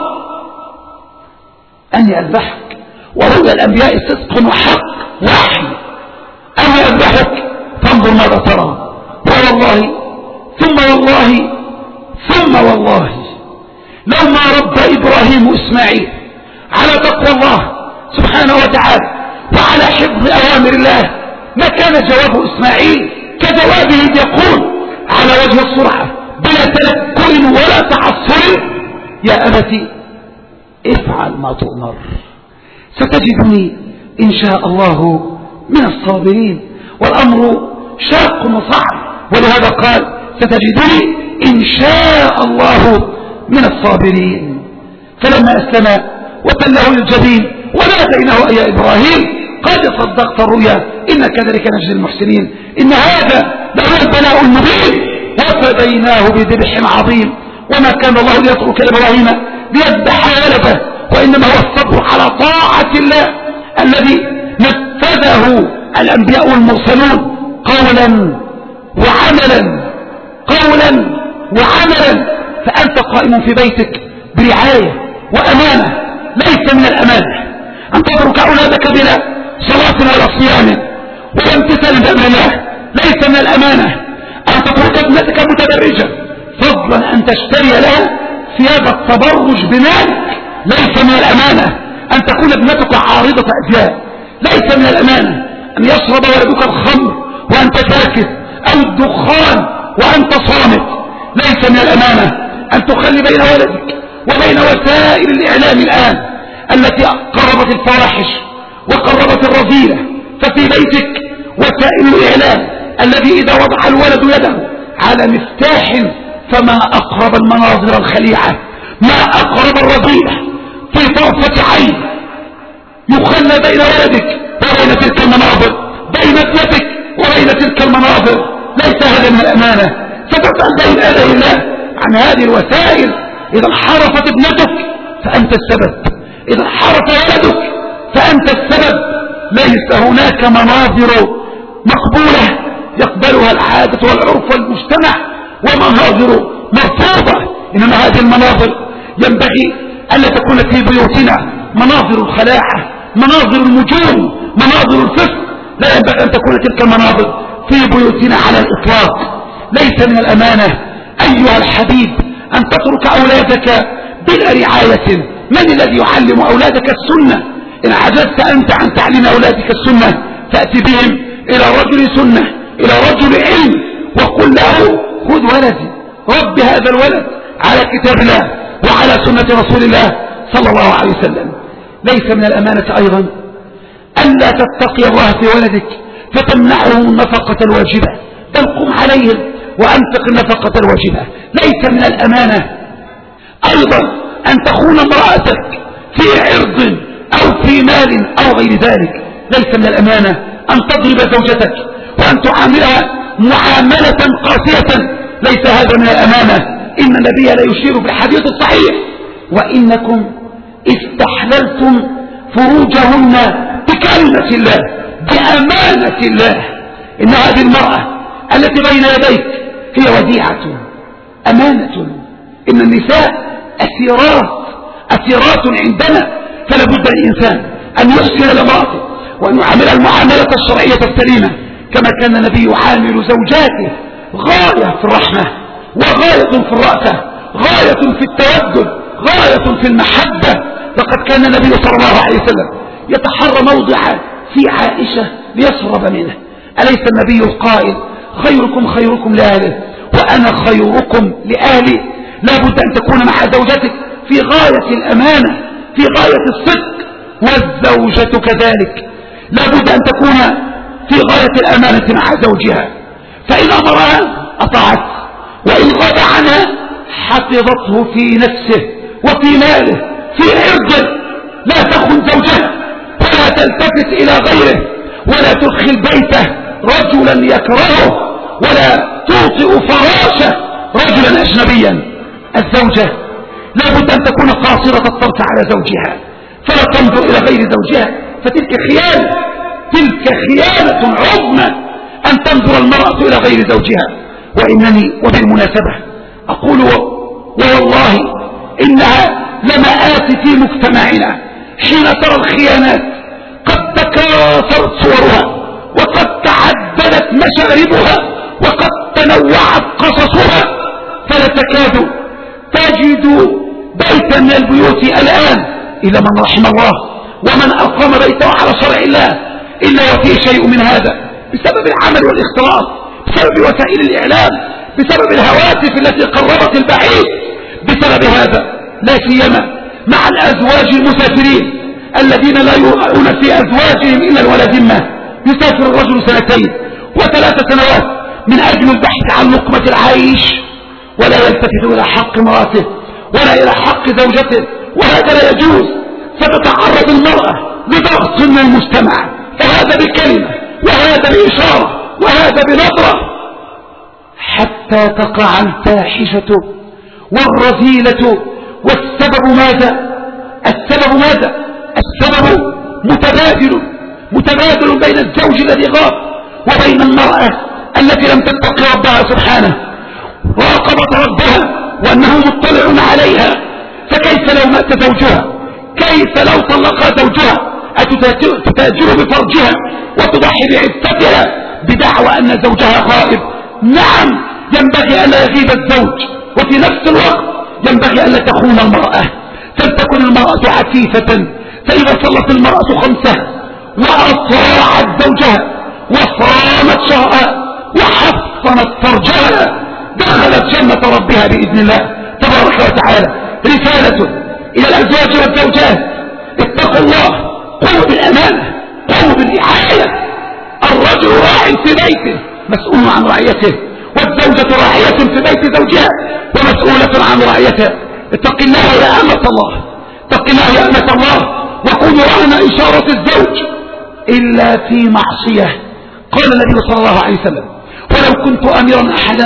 أني أذبحك، ورؤيا الأنبياء صدق وحق وحي. أني أذبحك فانظر ماذا ترى. والله ثم والله لو ما ربى إبراهيم إسماعيل على تقوى الله سبحانه وتعالى وعلى حفظ أوامر الله ما كان جواب إسماعيل كجوابه يقول على وجه السرعة بلا تلكؤ ولا تعصر: يا أبتي افعل ما تؤمر ستجدني إن شاء الله من الصابرين. والأمر شاق وصعب، ولهذا قال: ستجدني إن شاء الله من الصابرين. فلما أسلم وتله للجبين وناديناه: يا إبراهيم قد صدقت الرؤيا إن كذلك نجزي المحسنين إن هذا لهو البلاء المبين وفديناه بذبح عظيم. وما كان الله ليترك إبراهيم ليذبح ولده، وإنما هو الصبر على طاعة الله الذي نفذه الأنبياء والمرسلون قولا وعملا. فأنت قائم في بيتك برعاية وأمانة. ليس من الأمانة أن تترك أولادك بلا صلاة ولا صيام ولا امتثال بأمر الله. ليس من الأمانة أن تترك ابنتك متبرجة فضلا أن تشتري لها ثياب التبرج بمالك. ليس من الأمانة أن تكون ابنتك عارضة أزياء. ليس من الأمانة أن يشرب ولدك الخمر وأنت ساكت، أو الدخان وأنت صامت. ليس من الأمانة أن تخلي بين ولدك وبين وسائل الإعلام الآن التي قربت الفواحش وقربت الرذيلة. ففي بيتك وسائل الإعلام الذي إذا وضع الولد يده على مفتاح فما أقرب المناظر الخليعة، ما أقرب الرذيلة في طرفة عين يخلى بين ولدك وبين تلك المناظر، بين ابنتك وبين تلك المناظر. ليس هذا من الأمانة. ستسأل بين يدي الله عن هذه الوسائل. إذا انحرفت ابنتك فأنت السبب، إذا انحرف ولدك فأنت السبب. ليس هناك مناظر مقبولة يقبلها العادة والعرف والمجتمع ومناظر مرفوضة، إنما هذه المناظر ينبغي ألا تكون في بيوتنا مناظر الخلاعة، مناظر النجوم، مناظر الفسق. لا ينبغي أن تكون تلك المناظر في بيوتنا على الإطلاق. ليس من الأمانة أيها الحبيب أن تترك أولادك بلا رعاية. من الذي يعلم أولادك السنة؟ إن عجزت أنت عن تعليم أولادك السنة تأتي بهم إلى رجل سنة، إلى رجل علم، وقل له: خذ ولدي، رب هذا الولد على كتاب الله وعلى سنة رسول الله صلى الله عليه وسلم. ليس من الأمانة أيضا ألا تتقي الله في ولدك فتمنعهم النفقة الواجبة، بل قم عليهم وأنفق النفقة الواجبة. ليس من الأمانة أيضا أن تخون امرأتك في عرض أو في مال أو غير ذلك. ليس من الأمانة أن تضرب زوجتك وأن تعاملها معاملة قاسية. ليس هذا من الأمانة. إن النبي لا يشير في الحديث الصحيح: وإنكم استحللتم فروجهن بكلمة الله، بأمانة الله. إن هذه المرأة التي بين يديك هي وديعة، أمانة. إن النساء أسيرات عندنا، فلا بد للإنسان أن يحسن لامرأته وأن يعاملها المعاملة الشرعية السليمة كما كان النبي يعامل زوجاته. غاية في الرحمة، وغاية في الرأفة، غاية في التودد، غاية في المحبة. لقد كان النبي صلى الله عليه وسلم يتحرى موضعا في عائشة ليشرب منه. أليس النبي القائل: خيركم لأهله وأنا خيركم لأهلي؟ لا بد أن تكون مع زوجتك في غاية الأمانة، في غاية الصدق، والزوجة كذلك لا بد أن تكون في غاية الأمانة مع زوجها. فإن أمرها أطاعت، وإن غاب عنها حفظته في نفسه وفي ماله في عرضه. لا تخن زوجها ولا تلتفت إلى غيره، ولا تدخل بيته رجلا يكرهه، ولا توطئ فراشه رجلا أجنبيا. الزوجة لا بد أن تكون قاصرة الطرف على زوجها، فلا تنظر إلى غير زوجها، فتلك خيانة، تلك خيانة عظمى أن تنظر المرأة إلى غير زوجها. وإنني وبالمناسبة أقول والله إنها لمآت في مجتمعنا حين ترى الخيانات قد تكاثرت صورها، وقد تعددت مشاربها، وقد تنوعت قصصها فلا تكاد تجد بيتا من البيوت الآن إلا من رحم الله ومن أقام بيته على شرع الله إلا وفيه شيء من هذا بسبب العمل والاختلاط، بسبب وسائل الإعلام، بسبب الهواتف التي قربت البعيد. بسبب هذا لا سيما مع الأزواج المسافرين الذين لا يرعون في أزواجهم إلا الولدمة. يسافر الرجل 2 و3 سنوات من أجل البحث عن لقمة العيش ولا يلتفت إلى حق امرأته ولا إلى حق زوجته، وهذا لا يجوز. فتتعرض المرأة لضغط من المجتمع، فهذا بكلمة وهذا بإشارة وهذا بنظرة، حتى تقع الفاحشة والرذيلة. والسبب ماذا؟ السبب ماذا؟ السبب متبادل بين الزوج الذي غاب وبين المرأة التي لم تتق ربها سبحانه، راقبت ربها وأنه مطلع عليها. فكيف لو مات زوجها؟ كيف لو طلقها زوجها؟ أتتاجر بفرجها وتضحي بعفتها بدعوى أن زوجها غائب؟ نعم، ينبغي أن لا يغيب الزوج، وفي نفس الوقت ينبغي أن لا تخون المرأة. فلتكن المرأة عفيفة، فإذا صلت المرأة 5 وأطاعت زوجها وصامت شهرها وحصنت فرجها دخلت جنة ربها بإذن الله تبارك وتعالى. رسالة إلى الأزواج والزوجات: اتقوا الله، قوموا بالأمانة، قوموا بالرعاية. الرجل راع في بيته مسؤول عن رعيته، والزوجة راعية في بيت زوجها ومسؤولة عن رعيتها. اتق الله يا أمة الله، اتق الله يا أمة الله، وكونوا رعنا إشارة الزوج إلا في معصية. قال النبي صلى الله عليه وسلم: ولو كنت أمرا أحدا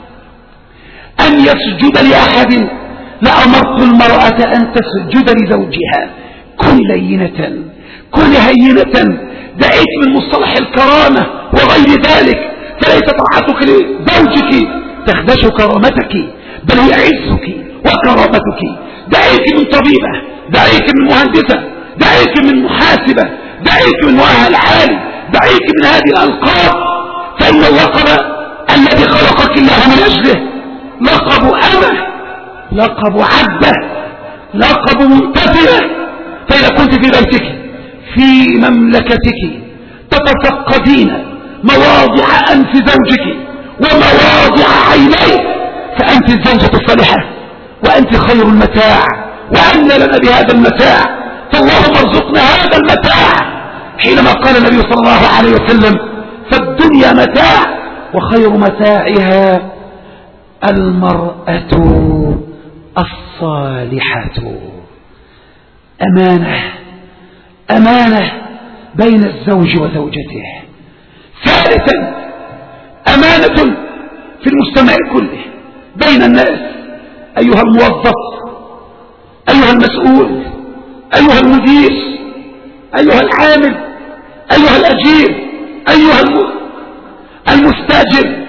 أن يسجد لأحد لأمرت المرأة أن تسجد لزوجها. كن لينة، كن هينة، دعيت من مصطلح الكرامة وغير ذلك، فليس طاعتك لزوجك تخدش كرامتك، بل هي عزك وكرامتك. دعيك من طبيبة، دعيك من مهندسة، دعيك من محاسبة، دعيك من مؤهل عالي، دعيك من هذه الألقاب، فإن اللقب الذي خلقك الله من أجله لقب أمة، لقب عبدة، لقب منتظرة. فإذا كنت في بيتك في مملكتك تتفقدين مواضع أنف زوجك ومواضع عينيه، فأنت الزوجة الصالحة وأنت خير المتاع، وأن لنا بهذا المتاع، فاللهم ارزقنا هذا المتاع. حينما قال النبي صلى الله عليه وسلم: فالدنيا متاع وخير متاعها المرأة الصالحة. أمانة، أمانة بين الزوج وزوجته. ثالثا، أمانة في المجتمع كله بين الناس. أيها الموظف، أيها المسؤول، أيها المدير، أيها العامل، أيها الأجير، أيها المستاجر،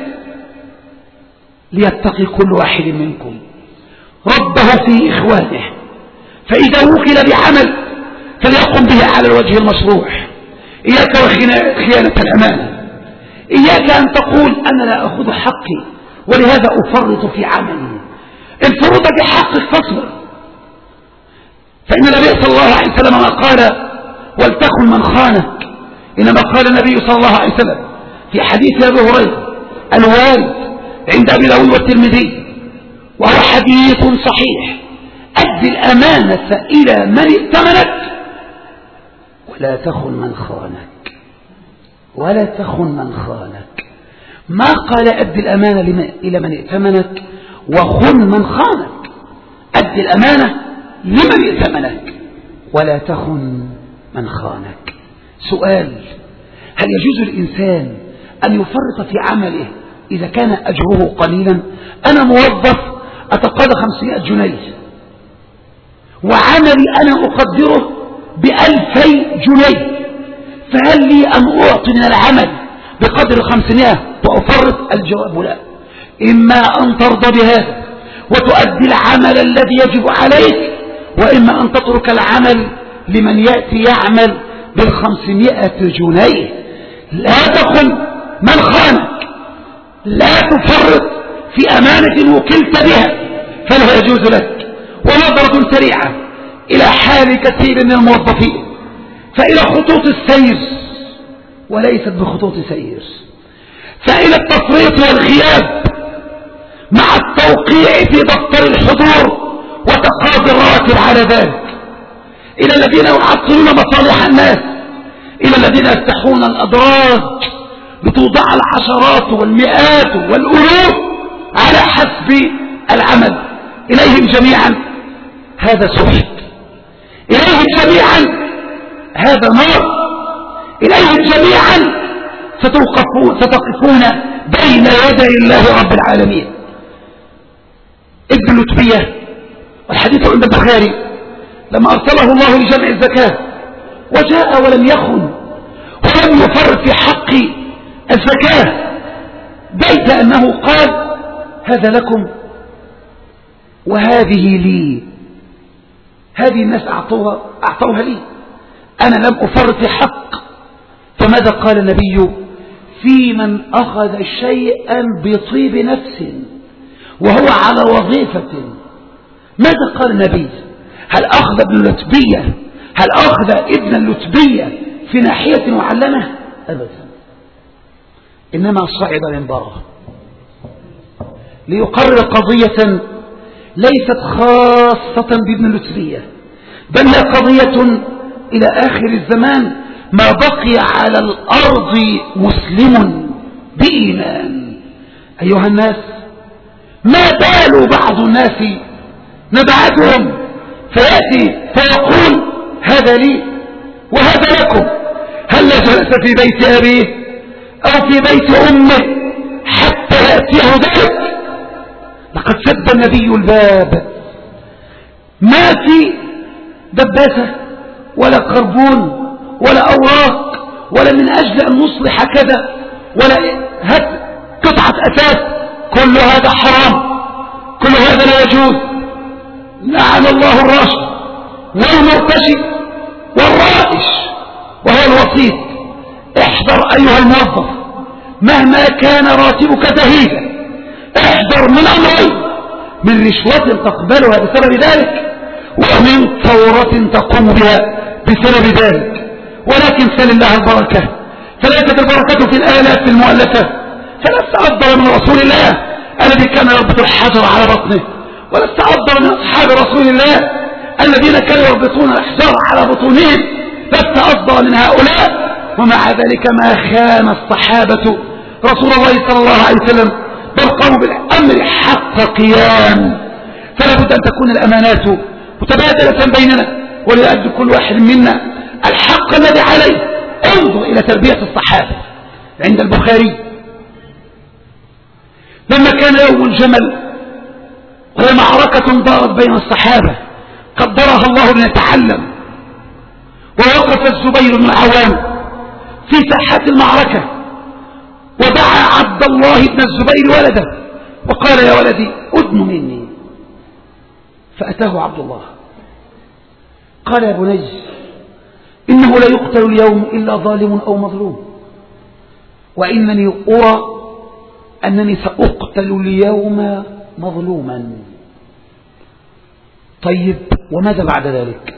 ليتقي كل واحد منكم ربه في إخوانه، فإذا وكل بعمل فليقم به على الوجه المشروع. إياك وخيانة الأمانة، إياك أن تقول أنا لا أخذ حقي ولهذا أفرط في عملي. إن فرط بحقك فاصبر، فإن النبي صلى الله عليه وسلم قال: ولتكن من خانك. إنما قال النبي صلى الله عليه وسلم في حديث أبي هريرة الوارد عند أبي داود والترمذي وهو حديث صحيح: أد الأمانة إلى من ائتمنك ولا تخن من خانك، ولا تخن من خانك. ما قال أد الأمانة إلى من ائتمنك وخن من خانك. أد الأمانة لمن ائتمنك ولا تخن من خانك. سؤال: هل يجوز الإنسان أن يفرط في عمله إذا كان أجره قليلا؟ أنا موظف أتقاضى 500 جنيه وعملي أنا أقدره ب2000 جنيه، فهل لي أن أعطي من العمل بقدر 500 وأفرط؟ الجواب لا. إما أن ترضى بهذا وتؤدي العمل الذي يجب عليك، وإما أن تترك العمل لمن يأتي يعمل ب500 جنيه. لا تخن من خانك، لا تفرط في أمانة وكلت بها فلا يجوز لك. ونظرة سريعة إلى حال كثير من الموظفين فإلى خطوط السير وليست بخطوط سير، فإلى التفريط والغياب مع التوقيع في دفتر الحضور وتقاضي الراتب على ذلك، إلى الذين يعطلون مصالح الناس، إلى الذين يفتحون الأدراج لتوضع العشرات والمئات والألوف على حسب العمل. إليهم جميعا هذا سحت، إليهم جميعا هذا نار، إليهم جميعا ستقفون بين يدي الله رب العالمين. ابن لتبية والحديث عند البخاري لما أرسله الله لجمع الزكاة وجاء ولم يخن ولم يفرط في حق الزكاة، بيت أنه قال هذا لكم وهذه لي، هذه الناس أعطوها لي، أنا لم أفرط في حق. فماذا قال النبي في من أخذ شيئا بطيب نفس وهو على وظيفة؟ ماذا قال النبي؟ هل أخذ ابن اللتبية، هل أخذ ابن اللتبية في ناحية معلمة؟ أبدا، إنما صعد منبره ليقرر قضية ليست خاصة بابن اللتبية، بل هي قضية إلى آخر الزمان ما بقي على الأرض مسلم بإيمان. أيها الناس، ما بال بعض الناس نبعثهم فيأتي فيقول هذا لي وهذا لكم، هل جلس في بيت أبيه أو في بيت أمه حتى يأتيه ذلك؟ لقد سد النبي الباب، ما في دباسة ولا كربون ولا أوراق ولا من أجل أن نصلح كذا ولا قطعة أساس، كل هذا حرام، كل هذا لا يجوز. لعن الله الراشد والمرتشي والرائش وهو الوسيط. احذر أيها الموظف مهما كان راتبك زهيدا، احذر من أمرين: من رشوة تقبلها بسبب ذلك، ومن ثورة تقوم بها بسبب ذلك. ولكن سل الله البركة، فليست البركة في الآلاف المؤلفة، فلست أفضل من رسول الله الذي كان يربط الحجر على بطنه، ولست أفضل من أصحاب رسول الله الذين كانوا يربطون الأحجار على بطونهم، لست أفضل من هؤلاء. ومع ذلك ما خان الصحابة رسول الله صلى الله عليه وسلم، بل قاموا بالأمر حق قيام. فلا بد أن تكون الأمانات متبادلة بيننا، وليؤدي كل واحد منا الحق الذي عليه. انظر إلى تربية الصحابة عند البخاري لما كان يوم الجمل وهي معركة دارت بين الصحابة قدرها الله لنتعلم، ووقف الزبير بن العوام في ساحة المعركة ودعا عبد الله بن الزبير ولده وقال يا ولدي أدن مني، فأتاه عبد الله قال يا بني إنه لا يقتل اليوم إلا ظالم أو مظلوم، وإنني أرى أنني سأقتل اليوم مظلوما. طيب وماذا بعد ذلك؟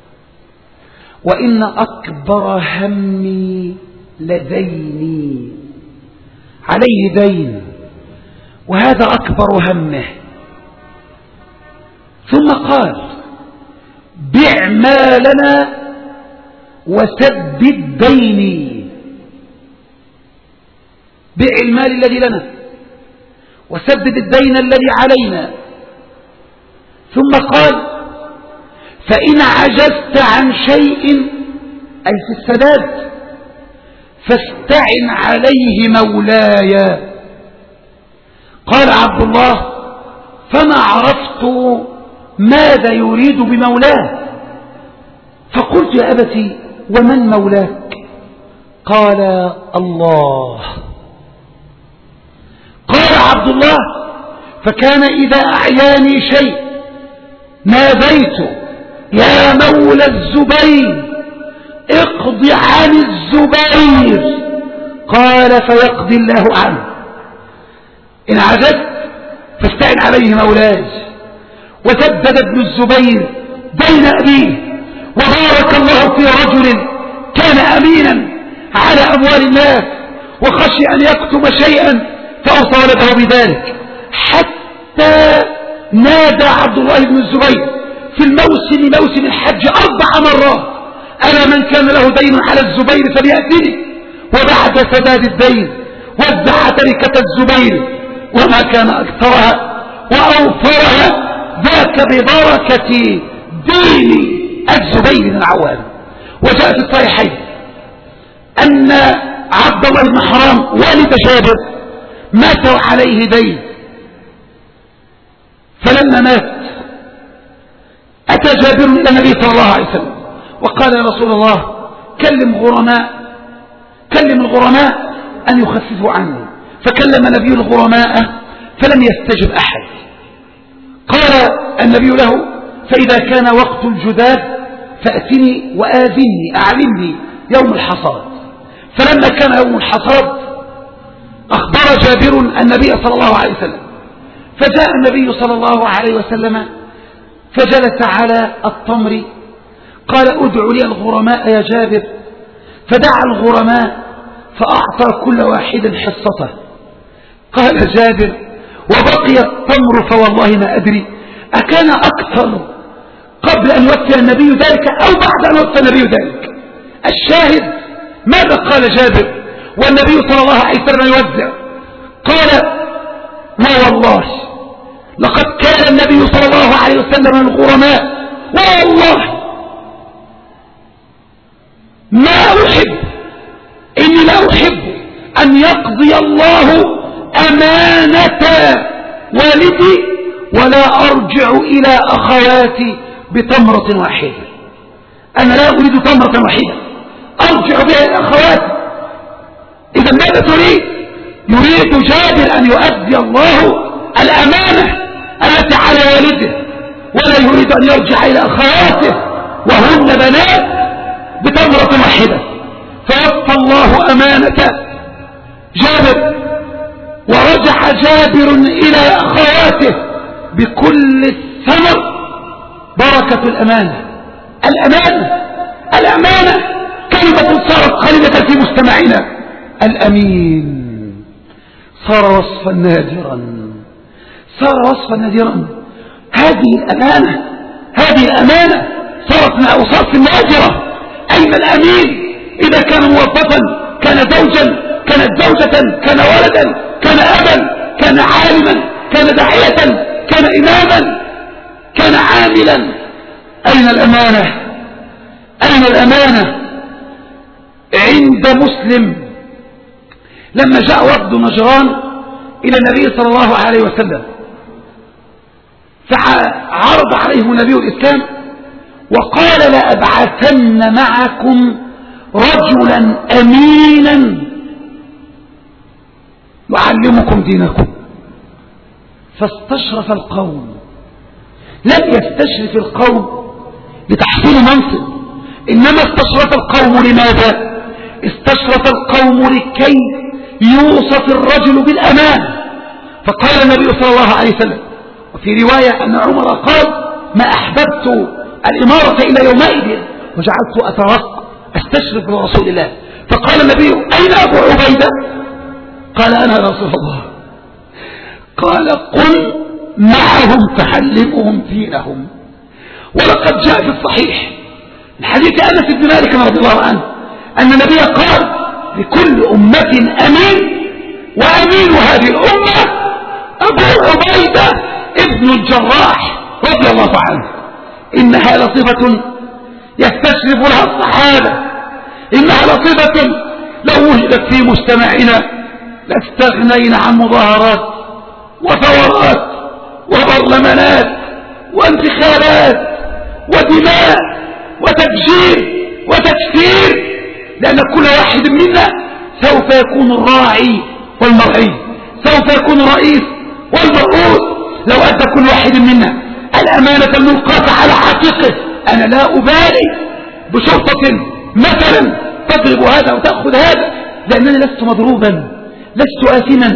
وإن أكبر همي لديني، عليه دين وهذا أكبر همه. ثم قال بع مالنا وسدد ديني، بع المال الذي لنا وسدد الدين الذي علينا. ثم قال فإن عجزت عن شيء أي في السداد فاستعن عليه مولاي. قال عبد الله فما عرفت ماذا يريد بمولاه، فقلت يا أبتي ومن مولاك؟ قال الله. قال عبد الله فكان إذا أعياني شيء ناديت يا مولى الزبير اقض عن الزبير، قال فيقضي الله عنه إن عجزت فاستعن عليه مولاي. وسدد ابن الزبير بين أبيه. وبارك الله في رجل كان أمينا على أموال الناس وخشي أن يكتم شيئا فأوصى ولده بذلك، حتى نادى عبد الله بن الزبير في موسم الحج 4 مرات: ألا من كان له دين على الزبير فليأتني. وبعد سداد الدين وزع تركة الزبير وما كان أكثرها وأوفرها ذاك ببركة دين الزبير بن العوام. وجاء في الصحيحين أن عبد الله بن حرام والد جابر مات عليه دين، فلما مات أتى جابر إلى النبي صلى الله عليه وسلم وقال: يا رسول الله، كلم الغرماء أن يخففوا عني. فكلم النبي الغرماء فلم يستجب أحد. قال النبي له: فإذا كان وقت الجداد فأتني وآذني، أعلمني يوم الحصاد. فلما كان يوم الحصاد أخبر جابر النبي صلى الله عليه وسلم، فجاء النبي صلى الله عليه وسلم فجلس على التمر. قال: ادع لي الغرماء يا جابر. فدعا الغرماء فأعطى كل واحد حصته. قال جابر: وبقي التمر فوالله ما أدري أكان أكثر قبل أن يوفي النبي ذلك أو بعد أن يوفي النبي ذلك. الشاهد ماذا قال جابر والنبي صلى الله عليه وسلم يوزع؟ قال: ما والله لقد كان النبي صلى الله عليه وسلم من الغرماء، والله ما أحب، إني لا أحب أن يقضي الله أمانة والدي ولا أرجع إلى أخواتي بتمرة واحدة. أنا لا أريد تمرة واحدة أرجع بها إلى أخواتي. إذا ماذا تريد؟ يريد جابر أن يؤدي الله الأمانة التي على والده، ولا يريد أن يرجع إلى أخواته وهن بنات بتمرة واحدة. فوفى الله أمانة جابر، ورجع جابر إلى أخواته بكل الثمر. بركة الأمانة. الأمانة كلمة صارت خالدة في مجتمعنا. الأمين صار وصفا نادرا. هذه الأمانة صارت من أوصاف النادرة. أين الأمين؟ إذا كان موظفا، كان زوجا، كانت زوجة، كان ولدا، كان أبا، كان عالما، كان داعية، كان إماما، كان عاملا. أين الأمانة؟ عند مسلم لما جاء وفد نجران إلى النبي صلى الله عليه وسلم، فعرض عليهم نبي الإسلام وقال: لأبعثن معكم رجلا أمينا يعلمكم دينكم. فاستشرف القوم. لم يستشرف القوم لتحصيل منصب، إنما استشرف القوم لماذا؟ استشرف القوم لكي يوصف الرجل بالأمان. فقال النبي صلى الله عليه وسلم، وفي رواية أن عمر قال: ما أحببت الإمارة إلى يومئذ وجعلت أترق أستشرف برسول الله. فقال النبي: أين أبو عبيدة؟ قال: أنا رسول الله. قال: قل معهم تعلمهم دينهم. ولقد جاء في الصحيح من حديث أنس بن مالك رضي الله عنه أن النبي قال: لكل أمة أمين، وأمين هذه الأمة أبو عبيدة ابن الجراح رضي الله عنه. إنها لصفة يستشرف لها الصحابة، إنها لصفة لو وجدت في مجتمعنا لاستغنينا عن مظاهرات وثورات وبرلمانات وانتخابات ودماء وتفجير وتكفير، لأن كل واحد منا سوف يكون الراعي والمرعي، سوف يكون الرئيس والمرؤوس لو أدى كل واحد منا الأمانة الملقاة على عاتقه. أنا لا أبالي بشرطة مثلا تضرب هذا وتأخذ هذا، لأنني لست مضروبا، لست آثما،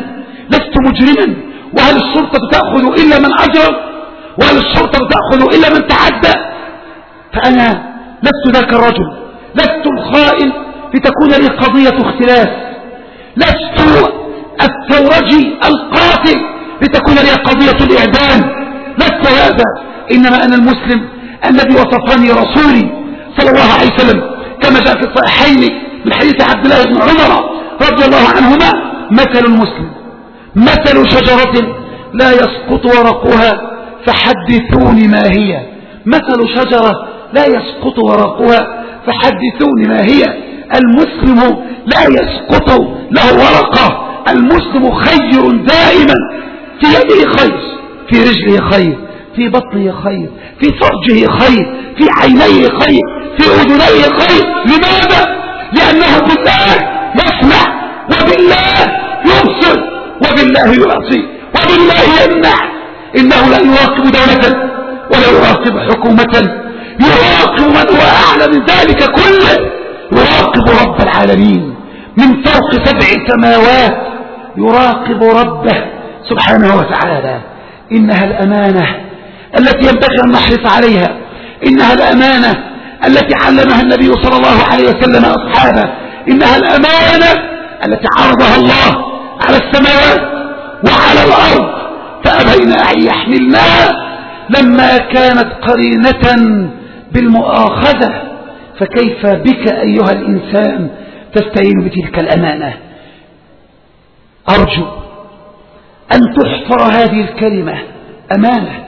لست مجرما. وهل الشرطة تأخذ إلا من أجرم؟ وهل الشرطة تأخذ إلا من تعدى؟ فأنا لست ذاك الرجل، لست الخائن لتكون لي قضية اختلاس، لست الثورجي القاتل لتكون لي قضية الإعدام، لست هذا. إنما أنا المسلم الذي وصفني رسولي صلى الله عليه وسلم كما جاء في الصحيحين من حديث عبد الله بن عمر رضي الله عنهما: مثل المسلم مثل شجرة لا يسقط ورقها فحدثوني ما هي. مثل شجرة لا يسقط ورقها فحدثوني ما هي. المسلم لا يسقط له ورقة، المسلم خير دائما، في يده خير، في رجله خير، في بطنه خير، في فرجه خير، في عينيه خير، في أذنيه خير. لماذا؟ لأنه بالله يسمع، وبالله يبصر، وبالله يعصي، وبالله يمنع. إنه لا يراقب دولة ولا يراقب حكومة، يراقب من هو أعلى من ذلك كله، يراقب رب العالمين من فوق 7 سماوات، يراقب ربه سبحانه وتعالى. إنها الأمانة التي ينبغي أن نحرص عليها، إنها الأمانة التي علمها النبي صلى الله عليه وسلم أصحابه، إنها الأمانة التي عرضها الله على السماوات وعلى الأرض فأبين أن يحملناها لما كانت قرينة بالمؤاخذة. فكيف بك أيها الإنسان تستعين بتلك الأمانة؟ أرجو أن تحفر هذه الكلمة أمانة،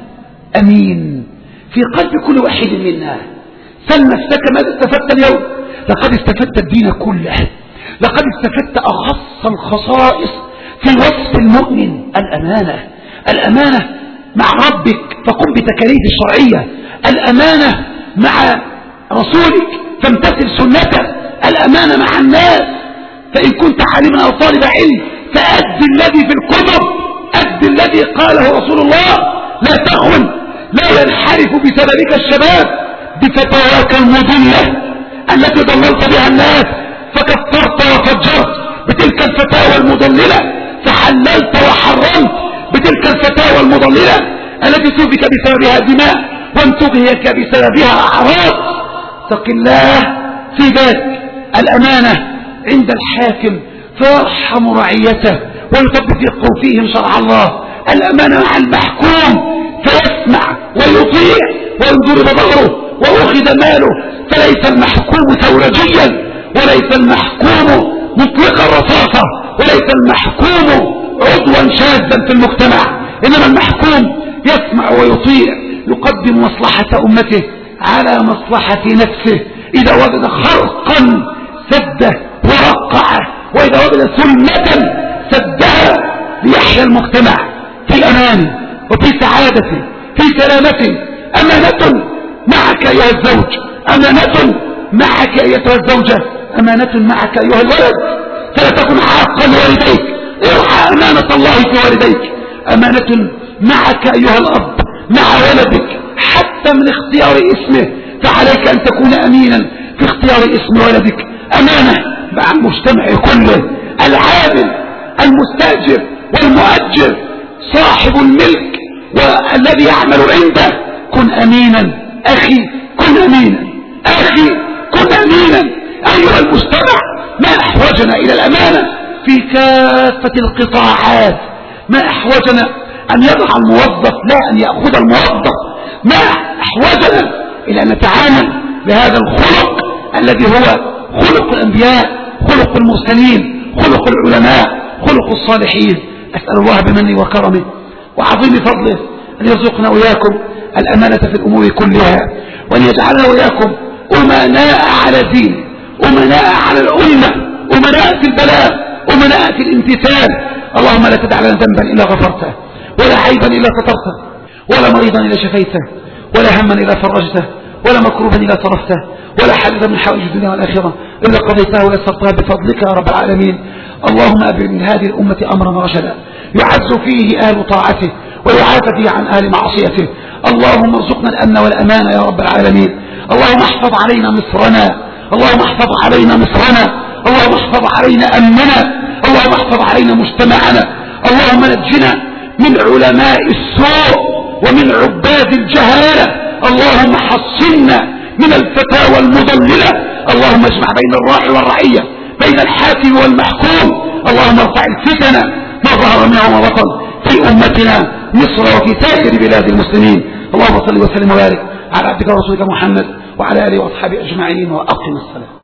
أمين، في قلب كل واحد منا. سل نفسك ماذا استفدت اليوم؟ لقد استفدت الدين كله، لقد استفدت أخص الخصائص في وصف المؤمن: الأمانة. الأمانة مع ربك فقم بتكاليف الشرعية، الأمانة مع رسولك فامتثل سنته، الأمانة مع الناس، فإن كنت عالما أو طالب علم فأد الذي في الكتب، أد الذي قاله رسول الله. لا تخن، لا ينحرف بسببك الشباب بفتاواك المضلة التي ضللت بها الناس، فكفرت وفجرت بتلك الفتاوى المضللة، فحللت وحرمت بتلك الفتاوى المضللة التي تهلك بسببها دماء وان تغيك بسببها أعراض. اتق الله في ذات الأمانة عند الحاكم فيرحم رعيته ويطبق فيهم شرع الله. الأمانة مع المحكوم فيسمع ويطيع وينظر ظهره وأخذ ماله، فليس المحكوم ثورجيا، وليس المحكوم مطلق الرصاصة، وليس المحكوم عضوا شاذا في المجتمع، إنما المحكوم يسمع ويطيع، يقدم مصلحة أمته على مصلحة نفسه. إذا وجد خرقا سده ورقعه، وإذا وجد سنة سدها ليحيا المجتمع في أمان وفي سعادة في سلامة. أمانة معك أيها الزوج، أمانة معك أيتها الزوجة، أمانة معك أيها الولد، فلا تكن عاقا لوالديك، ارعى أمانة الله في والديك. أمانة معك أيها الأب مع ولدك، حتى من اختيار اسمه فعليك أن تكون أمينا في اختيار اسم ولدك. أمانة مع المجتمع كله، العامل المستأجر والمؤجر، صاحب الملك والذي يعمل عنده. كن أمينا أخي، كن أمينا أخي، كن أمينا. أيها المجتمع، ما أحوجنا إلى الأمانة في كافة القطاعات، ما أحوجنا أن يضع الموظف لا أن يأخذ الموظف، ما أحوجنا إلى أن نتعامل بهذا الخلق الذي هو خلق الأنبياء، خلق المرسلين، خلق العلماء، خلق الصالحين. أسأل الله بمنه وكرمه وعظيم فضله أن يرزقنا وإياكم الأمانة في الأمور كلها، وأن يجعلنا وإياكم أمناء على دين، أمناء على الأمة، أمناء في البلاء، أمناء في الامتثال. اللهم لا تدع لنا ذنبا إلا غفرته، ولا عيبا إلا سترته، ولا مريضا إلا شفيته، ولا هما إلا فرجته، ولا مكروبا إلا صرفته، ولا حاجة من حوائج الدنيا والآخرة إلا قضيتها ويسرتها بفضلك يا رب العالمين. اللهم أبر من هذه الأمة أمرا رشدا يعز فيه أهل طاعته ويعافى فيه عن أهل معصيته. اللهم ارزقنا الأمن والأمان يا رب العالمين. اللهم احفظ علينا مصرنا، اللهم احفظ علينا مصرنا، اللهم احفظ علينا أمننا، اللهم احفظ علينا مجتمعنا، اللهم نجنا من علماء السوء ومن عباد الجهالة. اللهم حصنا من الفتاوى المضللة. اللهم اجمع بين الراعي والرعية، بين الحاكم والمحكوم. اللهم ارفع الفتن ما ظهر منها وما بطن في أمتنا مصر وفي سائر بلاد المسلمين. اللهم صل وسلم وبارك على عبدك ورسولك محمد وعلى آله وأصحابه أجمعين، وأقم الصلاة.